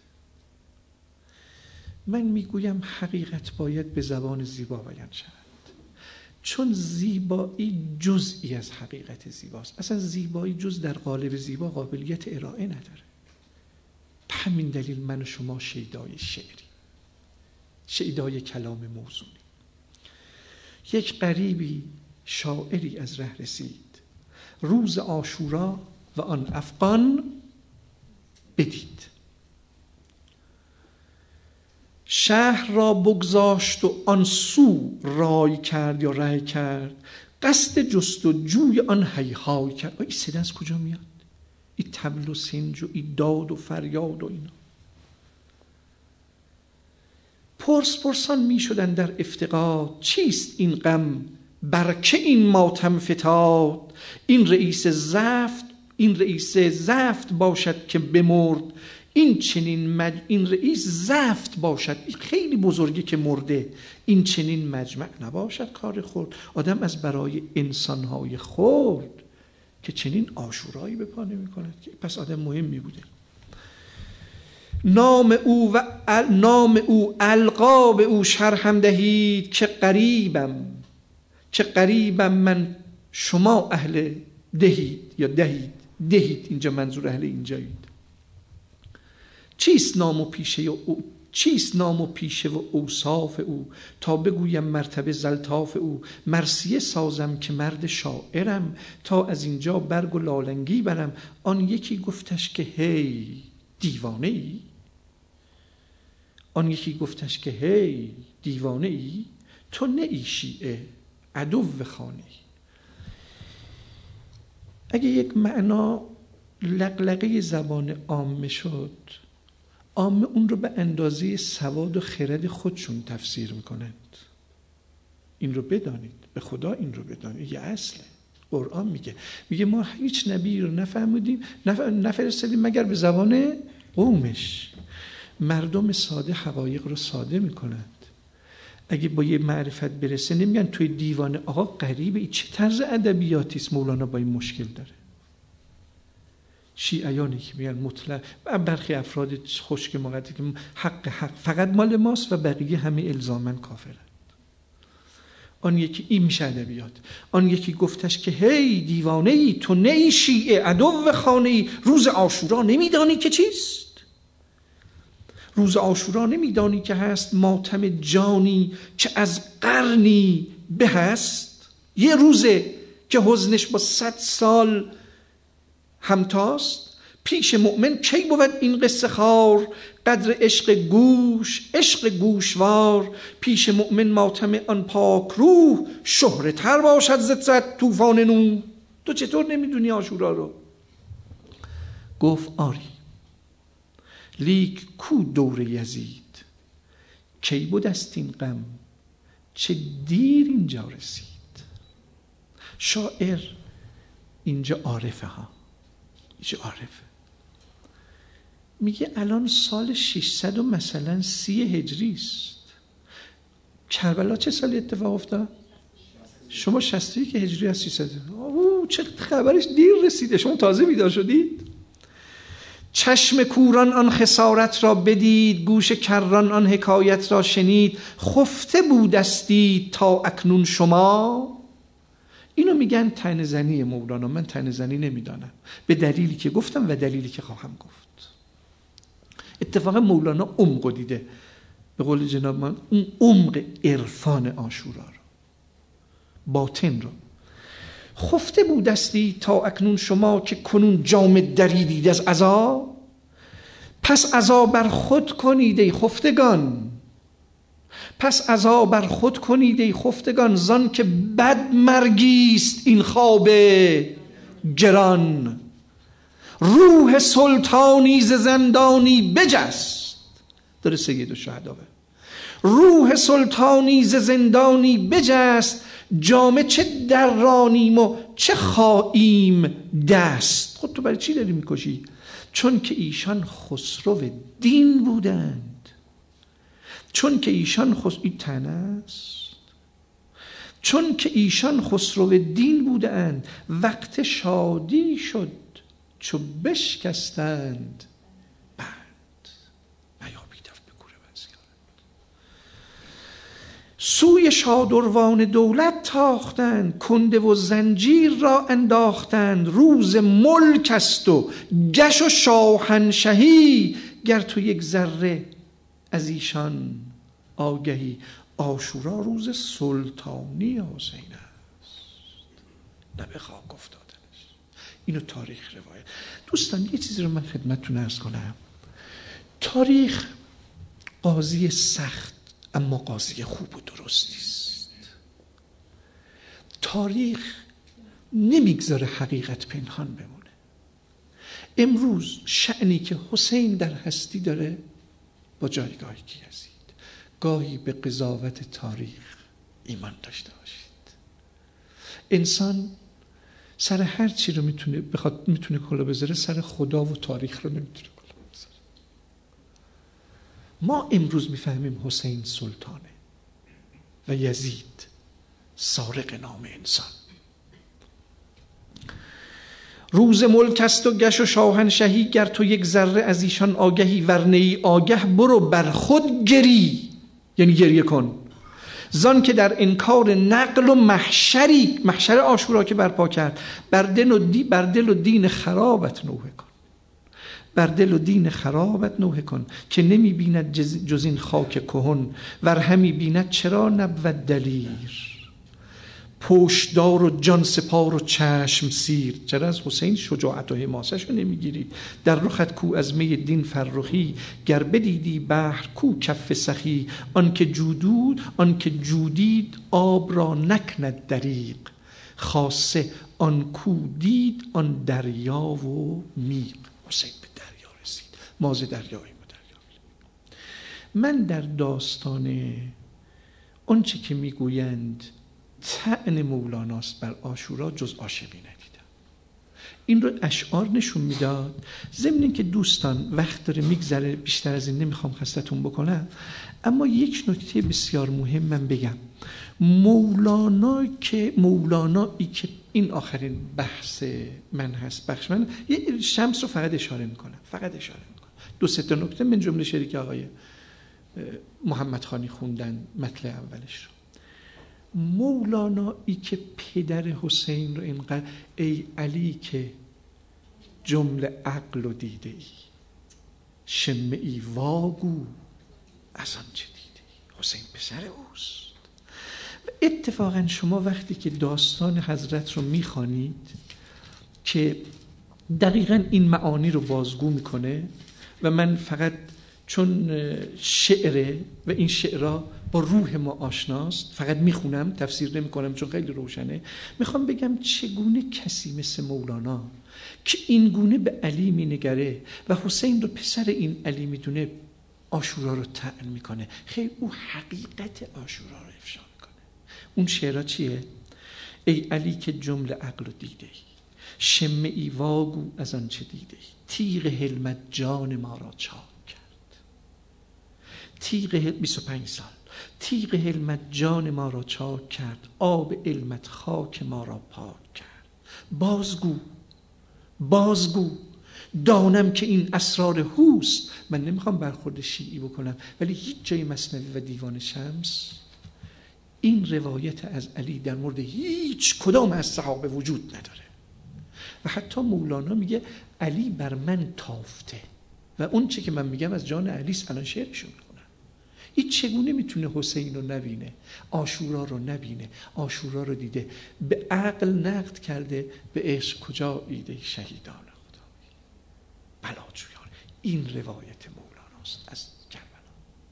[SPEAKER 2] من میگویم حقیقت باید به زبان زیبا بیان شود، چون زیبایی جزئی از حقیقت زیباست. اصلا زیبایی جز در قالب زیبا قابلیت ارائه نداره. به همین دلیل من و شما شیدای شعری، شیدای کلام موزونی. یک غریبی شاعری از ره رسید، روز عاشورا و آن افغان بدید. شهر را بگذاشت و آن سو رای کرد یا رای کرد، قصد جست و جوی آن هیهای کرد. این صدا از کجا میاد؟ این طبل و سنج و این داد و فریاد و اینا. پرس پرسان می شدن در افتقاد، چیست این غم برکه این ماتم فتاد؟ این رئیس زفت این رئیس زفت باشد که بمرد، این چنین مج... این رئیس زفت باشد، این خیلی بزرگی که مرده، این چنین مجمع نباشد کار خورد. آدم از برای انسانهای خورد که چنین عاشورایی به پا نمی کند، پس آدم مهمی بوده. نام او و ال... نام او القاب او شرحم دهید، که قریبم چه قریبم من شما اهل دهید یا دهید دهید اینجا منظور اهل اینجایید. چیست نام و پیشه او چیست نام و پیشه و اوصاف او، تا بگویم مرتبه زلطاف او. مرثیه سازم که مرد شاعرم، تا از اینجا برگ و لالنگی برم. آن یکی گفتش که هی دیوانه ای آن یکی گفتش که هی دیوانه ای، تو نه ای شیعه عدو خانه ای. اگه یک معنا لقلقه زبان عامه شد، عامه اون رو به اندازه سواد و خرد خودشون تفسیر میکنند. این رو بدانید، به خدا این رو بدانید، یه اصله. قرآن میگه میگه ما هیچ نبی رو نفهمیدیم نف... نفرستادیم مگر به زبان قومش. مردم ساده حقایق رو ساده میکنند. اگه با یه معرفت برسه نمیگن توی دیوانه. آقا غریبه، این چه طرز ادبیاتی است؟ مولانا با این مشکل داره. شیعیانی که میگن مطلق، برخی افراد خشک مقدس که حق حق فقط مال ماست و بقیه همه الزاماً کافرند. آن یکی این میشه ادبیات. آن یکی گفتش که هی دیوانه ای، تو نه ای شیعه عدو خانه ای، روز عاشورا نمیدانی که چیست؟ روز عاشورا نمیدانی که هست ماتم جانی که از قرنی به هست؟ یه روزه که حزنش با صد سال همتاست. پیش مؤمن کی بود این قصه خار، قدر عشق گوش عشق گوشوار. پیش مؤمن ماتم آن پاک روح، شهره تر باشد ز صد طوفان نوح. تو چطور نمیدونی عاشورا رو؟ گفت آری، لیک کو دور یزید، کی بود است این غم چه دیر اینجا رسید. شاعر اینجا عارفه ها، اینجا عارفه. میگه الان سال ششصد و مثلا سی هجری است. کربلا چه سالی اتفاق افتاد؟ شما شصت و یک هجری از سیصد. اوه چه خبرش دیر رسیده، شما تازه بیدار شدید. چشم کوران آن خسارت را بدید، گوش کران آن حکایت را شنید. خفته بودستی تا اکنون شما. اینو میگن طعنه زنی مولانا. من طعنه زنی نمیدانم، به دلیلی که گفتم و دلیلی که خواهم گفت. اتفاقا مولانا عمق دیده، به قول جناب من اون عمق عرفان عاشورا رو، باطن رو. خفته بودستی تا اکنون شما، که کنون جام دریدید از عزا. پس عزا بر خود کنید ای خفتگان، پس عزا بر خود کنید ای خفتگان. زان که بد مرگیست این خواب گران، روح سلطانی ز زندانی بجست. داره سید الشهدا. روح سلطانی ز زندانی بجست، جامه چه درانیم و چه خواهیم دست. خود تو برای چی داری میکشی؟ چون که ایشان خسرو دین بودند. چون که ایشان خسرو این تنه است. چون که ایشان خسرو دین بودند، وقت شادی شد چو بشکستند بند. نیابیدف به گوره بزیارند. سوی شادروان دولت تاختند، کنده و زنجیر را انداختند. روز ملک است و گش و شاهنشهی، گر تو یک ذره از ایشان آگهی. عاشورا روز سلطانی حسین است، نه به خاک افتادنش. اینو تاریخ روایت. دوستان یه چیزی رو من خدمتتون عرض کنم. تاریخ قاضی سخت اما قاضی خوب و درستی است. تاریخ نمیگذاره حقیقت پنهان بمونه. امروز شأنی که حسین در هستی داره با جایگاهی که یزید. گاهی به قضاوت تاریخ ایمان داشته باشید. انسان سر هر چی رو میتونه بخواد میتونه کلا بذاره، سر خدا و تاریخ رو نمیتونه کلا بذاره. ما امروز میفهمیم حسین سلطانه و یزید سارق نام انسان. روز ملک است و گش و شاهنشهی، گر تو یک ذره از ایشان آگهی. ورنه ای آگه برو بر خود گری، یعنی گریه کن. زان که در انکار نقل و محشری، محشر عاشورا که برپا کرد، بر دل و دی بر دل و دین خرابت نوحه کن. بر دل و دین خرابت نوحه کن، که نمی بیند جز, جز این خاک کهن. ور همی بیند چرا نبود دلیر. پشتدار و جان سپار و چشم سیر. چرا از حسین شجاعت و حماسش رو نمیگیری؟ در رخت کو از می دین فرخی، گر بدیدی بحر کو کف سخی. آن که جودود آن که جودید آب را نکند دریغ. خاصه آن کو دید آن دریا و میغ. حسین به دریا رسید، ماز دریایی و دریا. من در داستان اون چه که میگویند طعن مولاناست بر عاشورا جز عاشقی ندیدم. این رو اشعار نشون میداد. ضمن اینکه دوستان وقت داره میگذره، بیشتر از این نمیخوام خستتون بکنم، اما یک نکته بسیار مهم من بگم. مولانا که مولانایی که این آخرین بحث من هست، بخش من یه شمس رو فقط اشاره میکنم، فقط اشاره میکنم دو سه تا نکته من جمله شعری که آقای محمد خانی خوندن مطلع اولش رو. مولانایی که پدر حسین رو اینقدر ای علی که جمله عقل و دیده ای، شمه ای واگو از آن چه دیده ای. حسین پسر اوست. و اتفاقا شما وقتی که داستان حضرت رو میخوانید که دقیقا این معانی رو بازگو میکنه، و من فقط چون شعره و این شعرها با روح ما آشناست فقط میخونم، تفسیر نمی کنم چون خیلی روشنه. میخوام بگم چگونه کسی مثل مولانا که این گونه به علی مینگره و حسین رو پسر این علی میدونه عاشورا رو طعن میکنه. خیلی او حقیقت عاشورا رو افشا میکنه. اون شعرها چیه؟ ای علی که جمله عقل و دیده ای، شمه ای واگو از آن چه دیده ای. تیغ حلمت جان ما را چاک کرد. تیغ بیست و پنج سال تیغ حلمت جان ما را چاک کرد. آب علمت خاک ما را پاک کرد. بازگو بازگو دانم که این اسرار هوست. من نمیخوام برخورد شیعی بکنم، ولی هیچ جای مثنوی و دیوان شمس این روایت از علی در مورد هیچ کدام از صحابه وجود نداره. و حتی مولانا میگه علی بر من تافته و اون چه که من میگم از جان علیست. الان شعرشون میکنم. این چگونه میتونه حسین رو نبینه، عاشورا رو نبینه؟ عاشورا رو دیده، به عقل نقد کرده، به عشق کجا ایده شهیدان خدایی بلاجویان. این روایت مولاناست از کربلا.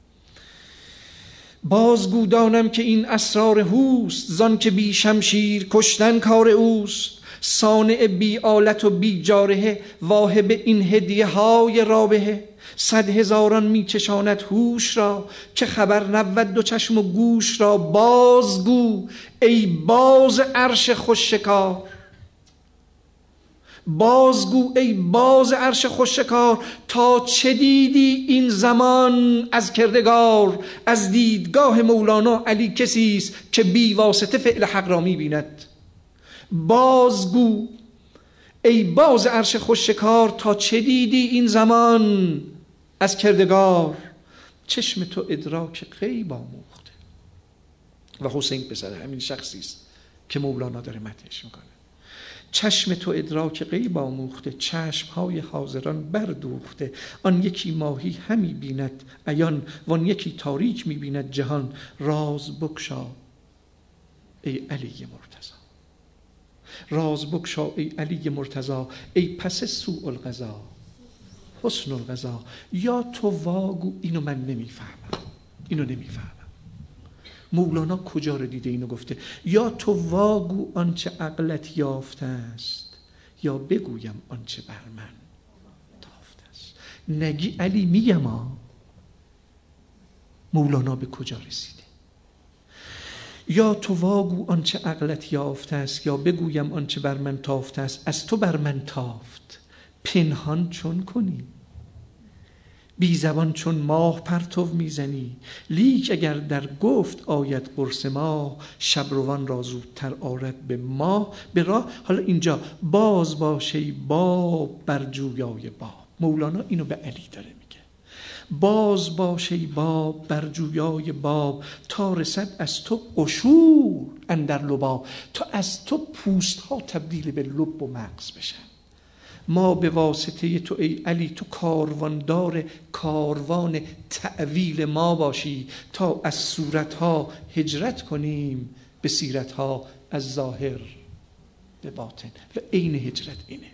[SPEAKER 2] بازگو دانم که این اسرار هوست، زان که بی شمشیر کشتن کار اوست. صانع بی آلت و بی جارحه، واهب این هدیه های رابحه. صد هزاران می چشاند هوش را، که خبر نبود دو چشم و گوش را. بازگو ای باز عرش خوش شکار، بازگو ای باز عرش خوشکار، تا چه دیدی این زمان از کردگار. از دیدگاه مولانا علی کسی است که بی واسطه فعل حق را می بیند. بازگو ای باز عرش خوشکار، تا چه دیدی این زمان از کردگار. چشم تو ادراک غیب آموخته. و حسین پسر همین شخصی است که مولانا داره مدحش میکنه. چشم تو ادراک غیب آموخته، چشمهای حاضران بردوخته. آن یکی ماهی همی بیند عیان، وان یکی تاریک میبیند جهان. راز بگشا ای علی مرتضی، راز بگشا ای علی مرتضی. ای پس سوء القضا حسن القضا. یا تو واگو، اینو من نمیفهمم، اینو نمیفهمم. مولانا کجا رو دیده اینو گفته؟ یا تو واگو آنچه عقلت یافته است، یا بگویم آنچه بر من تافته است. نگی علی میگم ها. مولانا به کجا رسیده؟ یا تو واگو آنچه عقلت یافته است، یا بگویم آنچه بر من تافته است. از تو بر من تافت پنهان چون کنی، بی زبان چون ماه پرتو میزنی. لیک اگر در گفت آید قرص ماه، شبروان را زودتر آرد به ماه به راه. حالا اینجا باز باشه باب بر جویای باب. مولانا اینو به علی داره میگه. باز باشه باب بر جویای باب، تا رسد از تو قشور اندر لباب. تا از تو پوست ها تبدیل به لب و مغز بشن. ما به واسطه تو ای علی، تو کارواندار کاروان تأویل ما باشی، تا از صورتها هجرت کنیم به سیرتها، از ظاهر به باطن. و عین هجرت اینه.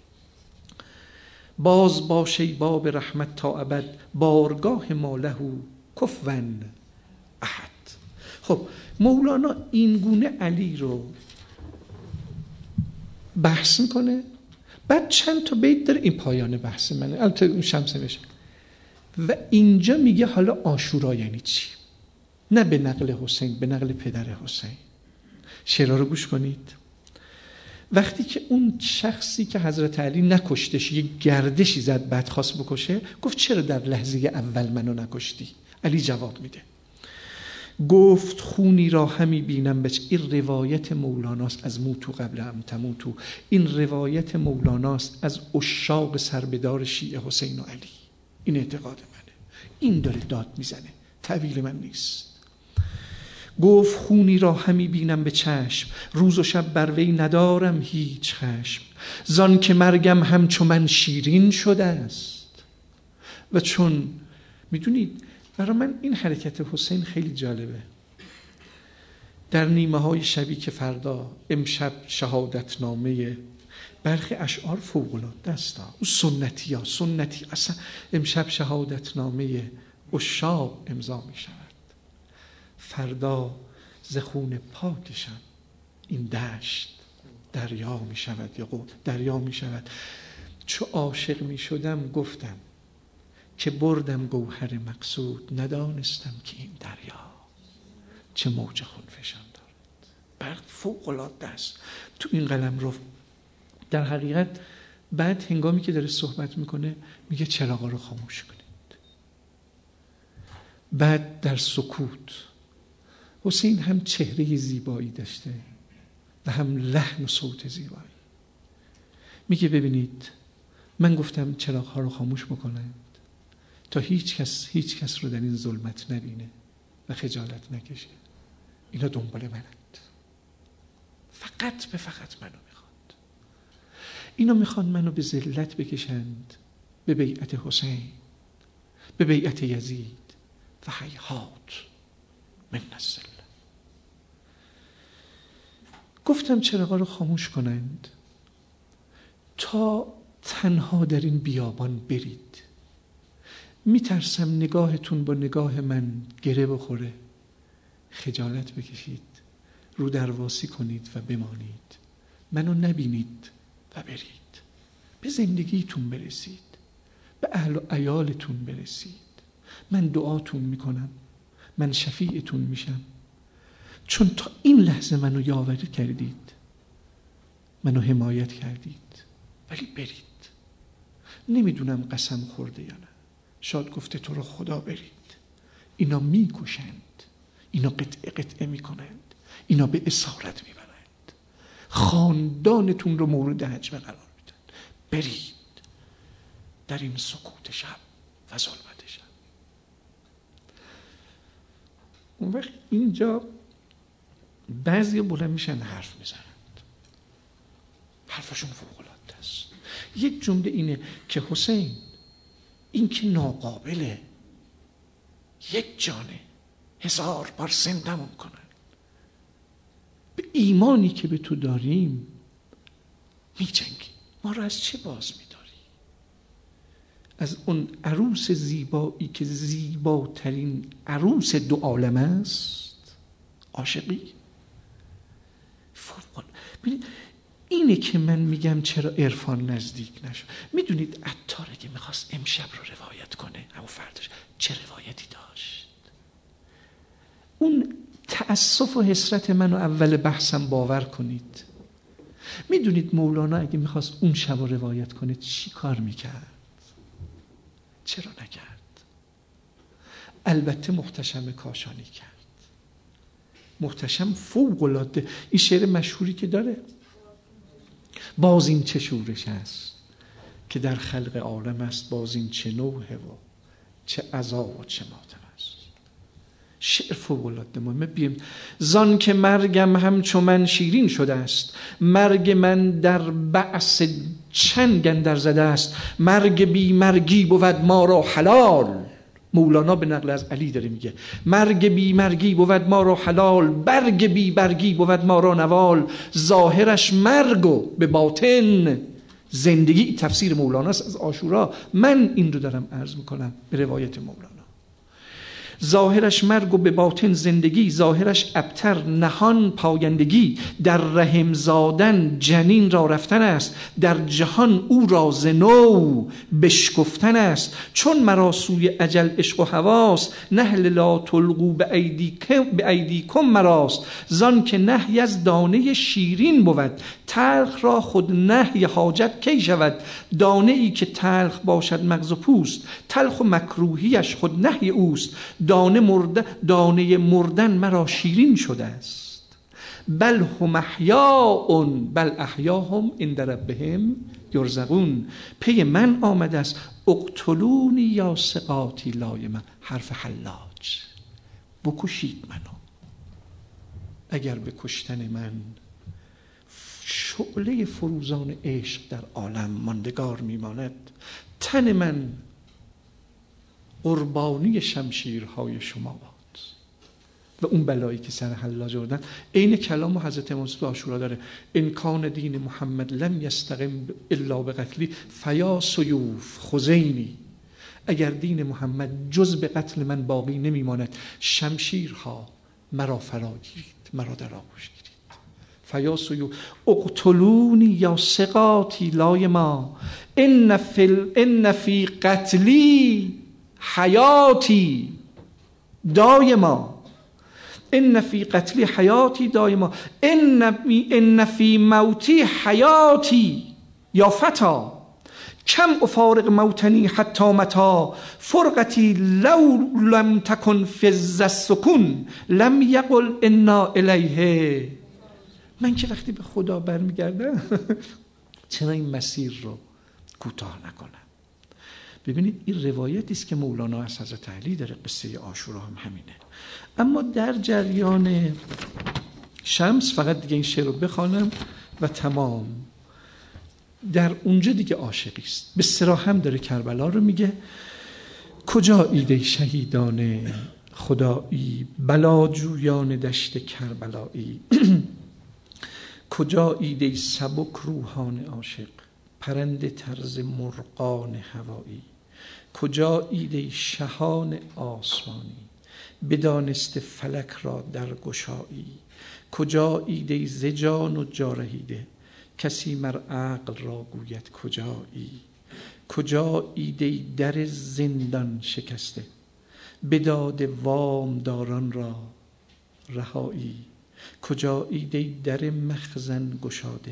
[SPEAKER 2] باز باشه باب رحمت تا ابد، بارگاه ما له کفون احد. خب مولانا این گونه علی رو بحث میکنه. بعد چند تا بیت داره، این پایان بحث منه، البته اون شمس میشه. و اینجا میگه حالا عاشورا یعنی چی؟ نه به نقل حسین، به نقل پدر حسین. شعرها رو گوش کنید. وقتی که اون شخصی که حضرت علی نکشتش یک گردشی زد بعد خواست بکشه، گفت چرا در لحظه اول منو نکشتی؟ علی جواب میده، گفت خونی را همی بینم بچ. این روایت مولاناست از موتو قبل هم تموتو. این روایت مولاناست از عشاق سربدار شیعه حسین و علی. این اعتقاد منه، این داره داد میزنه، تعویل من نیست. گفت خونی را همی بینم به چشم، روز و شب بر وی ندارم هیچ خشم. زان که مرگم همچو من شیرین شده است. و چون میدونید برای من این حرکت حسین خیلی جالبه. در نیمه های شبی که فردا، امشب شهادت نامه، برخی اشعار فوق العاده است. او سنتی ها سنتی اصلا امشب شهادت نامه عشاق امضا می شود. فردا ز خون پاکشان این دشت دریا می شود یا قو دریا می شود. چو عاشق می شدم گفتم که بردم گوهر مقصود، ندانستم که این دریا چه موج خونفشان دارد. برق فوق العاده است تو این قلم رو. در حقیقت بعد هنگامی که داره صحبت میکنه میگه چراغا رو خاموش کنید. بعد در سکوت حسین هم چهره زیبایی داشته و هم لحن و صوت زیبایی. میگه ببینید من گفتم چراغ‌ها رو خاموش بکنند تا هیچ کس هیچ کس رو در این ظلمت نبینه و خجالت نکشه. اینا دنبال منند، فقط به فقط منو میخواد. اینا میخوان منو به ذلت بکشند، به بیعت حسین، به بیعت یزید و هیهات من الذل. گفتم چراغا رو خاموش کنند تا تنها در این بیابان برید. میترسم نگاهتون با نگاه من گره بخوره، خجالت بکشید، رو درواسی کنید و بمانید، منو نبینید و برید، به زندگیتون برسید، به اهل و عیالتون برسید. من دعاتون میکنم، من شفیعتون میشم، چون تا این لحظه منو یاوری کردید، منو حمایت کردید، ولی برید. نمیدونم قسم خورده یا نه، شاید گفته تو رو خدا برید. اینا میکشند، اینا قطعه قطعه میکنند، اینا به اسارت میبرند، خاندانتون رو مورد هجمه قرار میدن. برید در این سکوت شب و ظلمت شب. اون وقت اینجا بعضی بلند میشن حرف میزنند، حرفشون فوق العاده است. یک جمله اینه که حسین این که ناقابله، یک جانه، هزار بار زندمون کنن، به ایمانی که به تو داریم میجنگی، ما رو از چه باز میداری؟ از اون عروس زیبایی که زیباترین عروس دو عالم است عاشقی؟ فرمان. ببینید اینه که من میگم چرا عرفان نزدیک نشد. میدونید عطار اگه میخواست امشب رو روایت کنه، همون فرداش چه روایتی داشت؟ اون تأسف و حسرت منو اول بحثم باور کنید. میدونید مولانا اگه میخواست اون شب رو روایت کنه چی کار میکرد؟ چرا نکرد؟ البته محتشم کاشانی کرد. محتشم فوق العاده، این شعر مشهوری که داره، باز این چه شورش است که در خلق عالم است، باز این چه نوحه و چه عذاب و چه ماتم است. شعر فوق العاده مهمه. بیم زان که مرگم همچو من شیرین شده است، مرگ من در بعث چنگ اندر زده است، مرگ بی مرگی بود ما را حلال. مولانا به نقل از علی داره میگه مرگ بی مرگی بود ما را حلال، برگ بی برگی بود ما را نوال. ظاهرش مرگ و به باطن زندگی. تفسیر مولانا از عاشورا، من این رو دارم عرض میکنم به روایت مولانا. ظاهرش مرگ و به باطن زندگی، ظاهرش ابتر نهان پایندگی. در رحم زادن جنین را رفتن است، در جهان او را ز نو بشکفتن است. چون مرا سوی اجل عشق و هواست، نهل لا تلقوا به ایدیکم مراست. زان که نهی از دانه شیرین بود، تلخ را خود نهی حاجت کی شود. دانه ای که تلخ باشد مغز و پوست، تلخ و مکروهیش خود نهی اوست. دانه مرده دانه مردن مرا شیرین شده است. بل هم احیاء بل احیاهم عند ربهم یرزقون. پی من آمده است اقتلونی یا سقاطی لایما. حرف حلاج، بکشید منو، اگر به کشتن من شعله فروزان عشق در عالم ماندگار میماند، تن من قربانی شمشیرهای شما باد. و اون بلایی که سر حلاج آوردن عین کلام حضرت امام صادق عاشورا داره، ان کان دین محمد لم یستقم الا بقتلی فیا سیوف خزینی. اگر دین محمد جز به قتل من باقی نمیماند، شمشیرها مرا فرا گیرید، مرا در آغوش گیرید. فیا سیوف اقتلونی یا سقاطی لای ما، ان فی ان فی قتلی حیاتی دایما. ان فی قتلی حیاتی دایما، ان ان فی موتی حیاتی یا فتا. کم افارق موتنی حتی متا، فرقتی لو لم تکن فی السکون لم یقل انا الیه. من که وقتی به خدا برمیگردم چرا این مسیر رو کوتاه نکنم؟ ببینید این روایتی است که مولانا از حضرت علی داره، قصه عاشورا هم همینه. اما در جریان شمس فقط دیگه این شعر رو بخوانم و تمام. در اونجا دیگه عاشقی است. به صراحت هم داره کربلا رو میگه. کجا ایده شهیدان خدایی، بلا جویان دشت کربلایی. کجا ایده سبک روحان عاشق، پرنده طرز مرغان هوایی. کجا ایده شهان آسمانی، بدانست فلک را در گشایی. کجا ایده زجان و جارهیده، کسی مر عقل را گوید کجایی. کجا ایده در زندان شکسته، بداد وام داران را رهایی. کجا ایده در مخزن گشاده،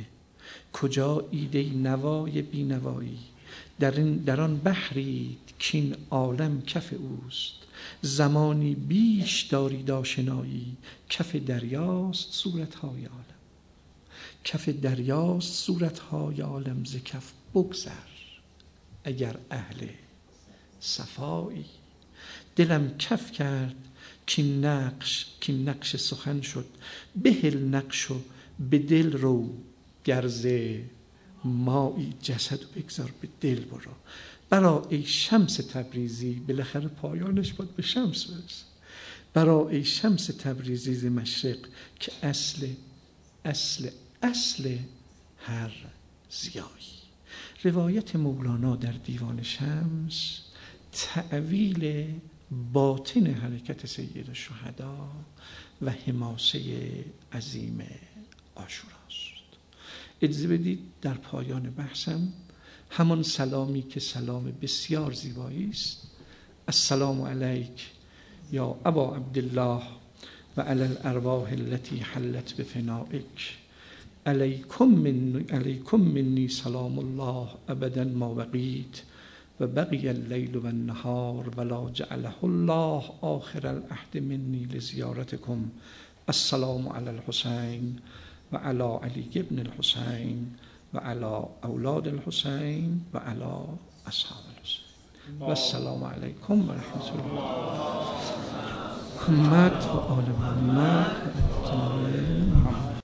[SPEAKER 2] کجا ایده نوای بینوایی؟ در, در آن بحرید کین عالم کف اوست، زمانی بیش دارید آشنایی، کف دریاست صورتهای عالم. کف دریاست صورتهای عالم، ز کف بگذر اگر اهل صفایی. دلم کف کرد کین نقش کین نقش سخن شد، بهل نقش و به دل رو، گرز مایی جسد و بگذار به دل برو. برا ای شمس تبریزی، بالاخره پایانش باید به شمس برسه. برا ای شمس تبریزی ز مشرق، که اصل اصل اصل هر ضیایی. روایت مولانا در دیوان شمس تأویل باطن حرکت سید الشهدا و حماسه عظیم عاشوراست. اجازه بدید در پایان بحثم همان سلامی که سلام بسیار زیبایی است، السلام علیک یا ابا عبدالله و علی الارواح التي حلت بفنائک، علیکم من علیکم منی سلام الله ابدا ما بقیت و بقی اللیل و النهار ولا جعله الله آخر العهد منی لزیارتکم. السلام علی الحسین و علی علی ابن الحسین و علی اولاد الحسین و علی اصحاب الحسین و السلام علیکم و رحمت الله محمد و آل محمد.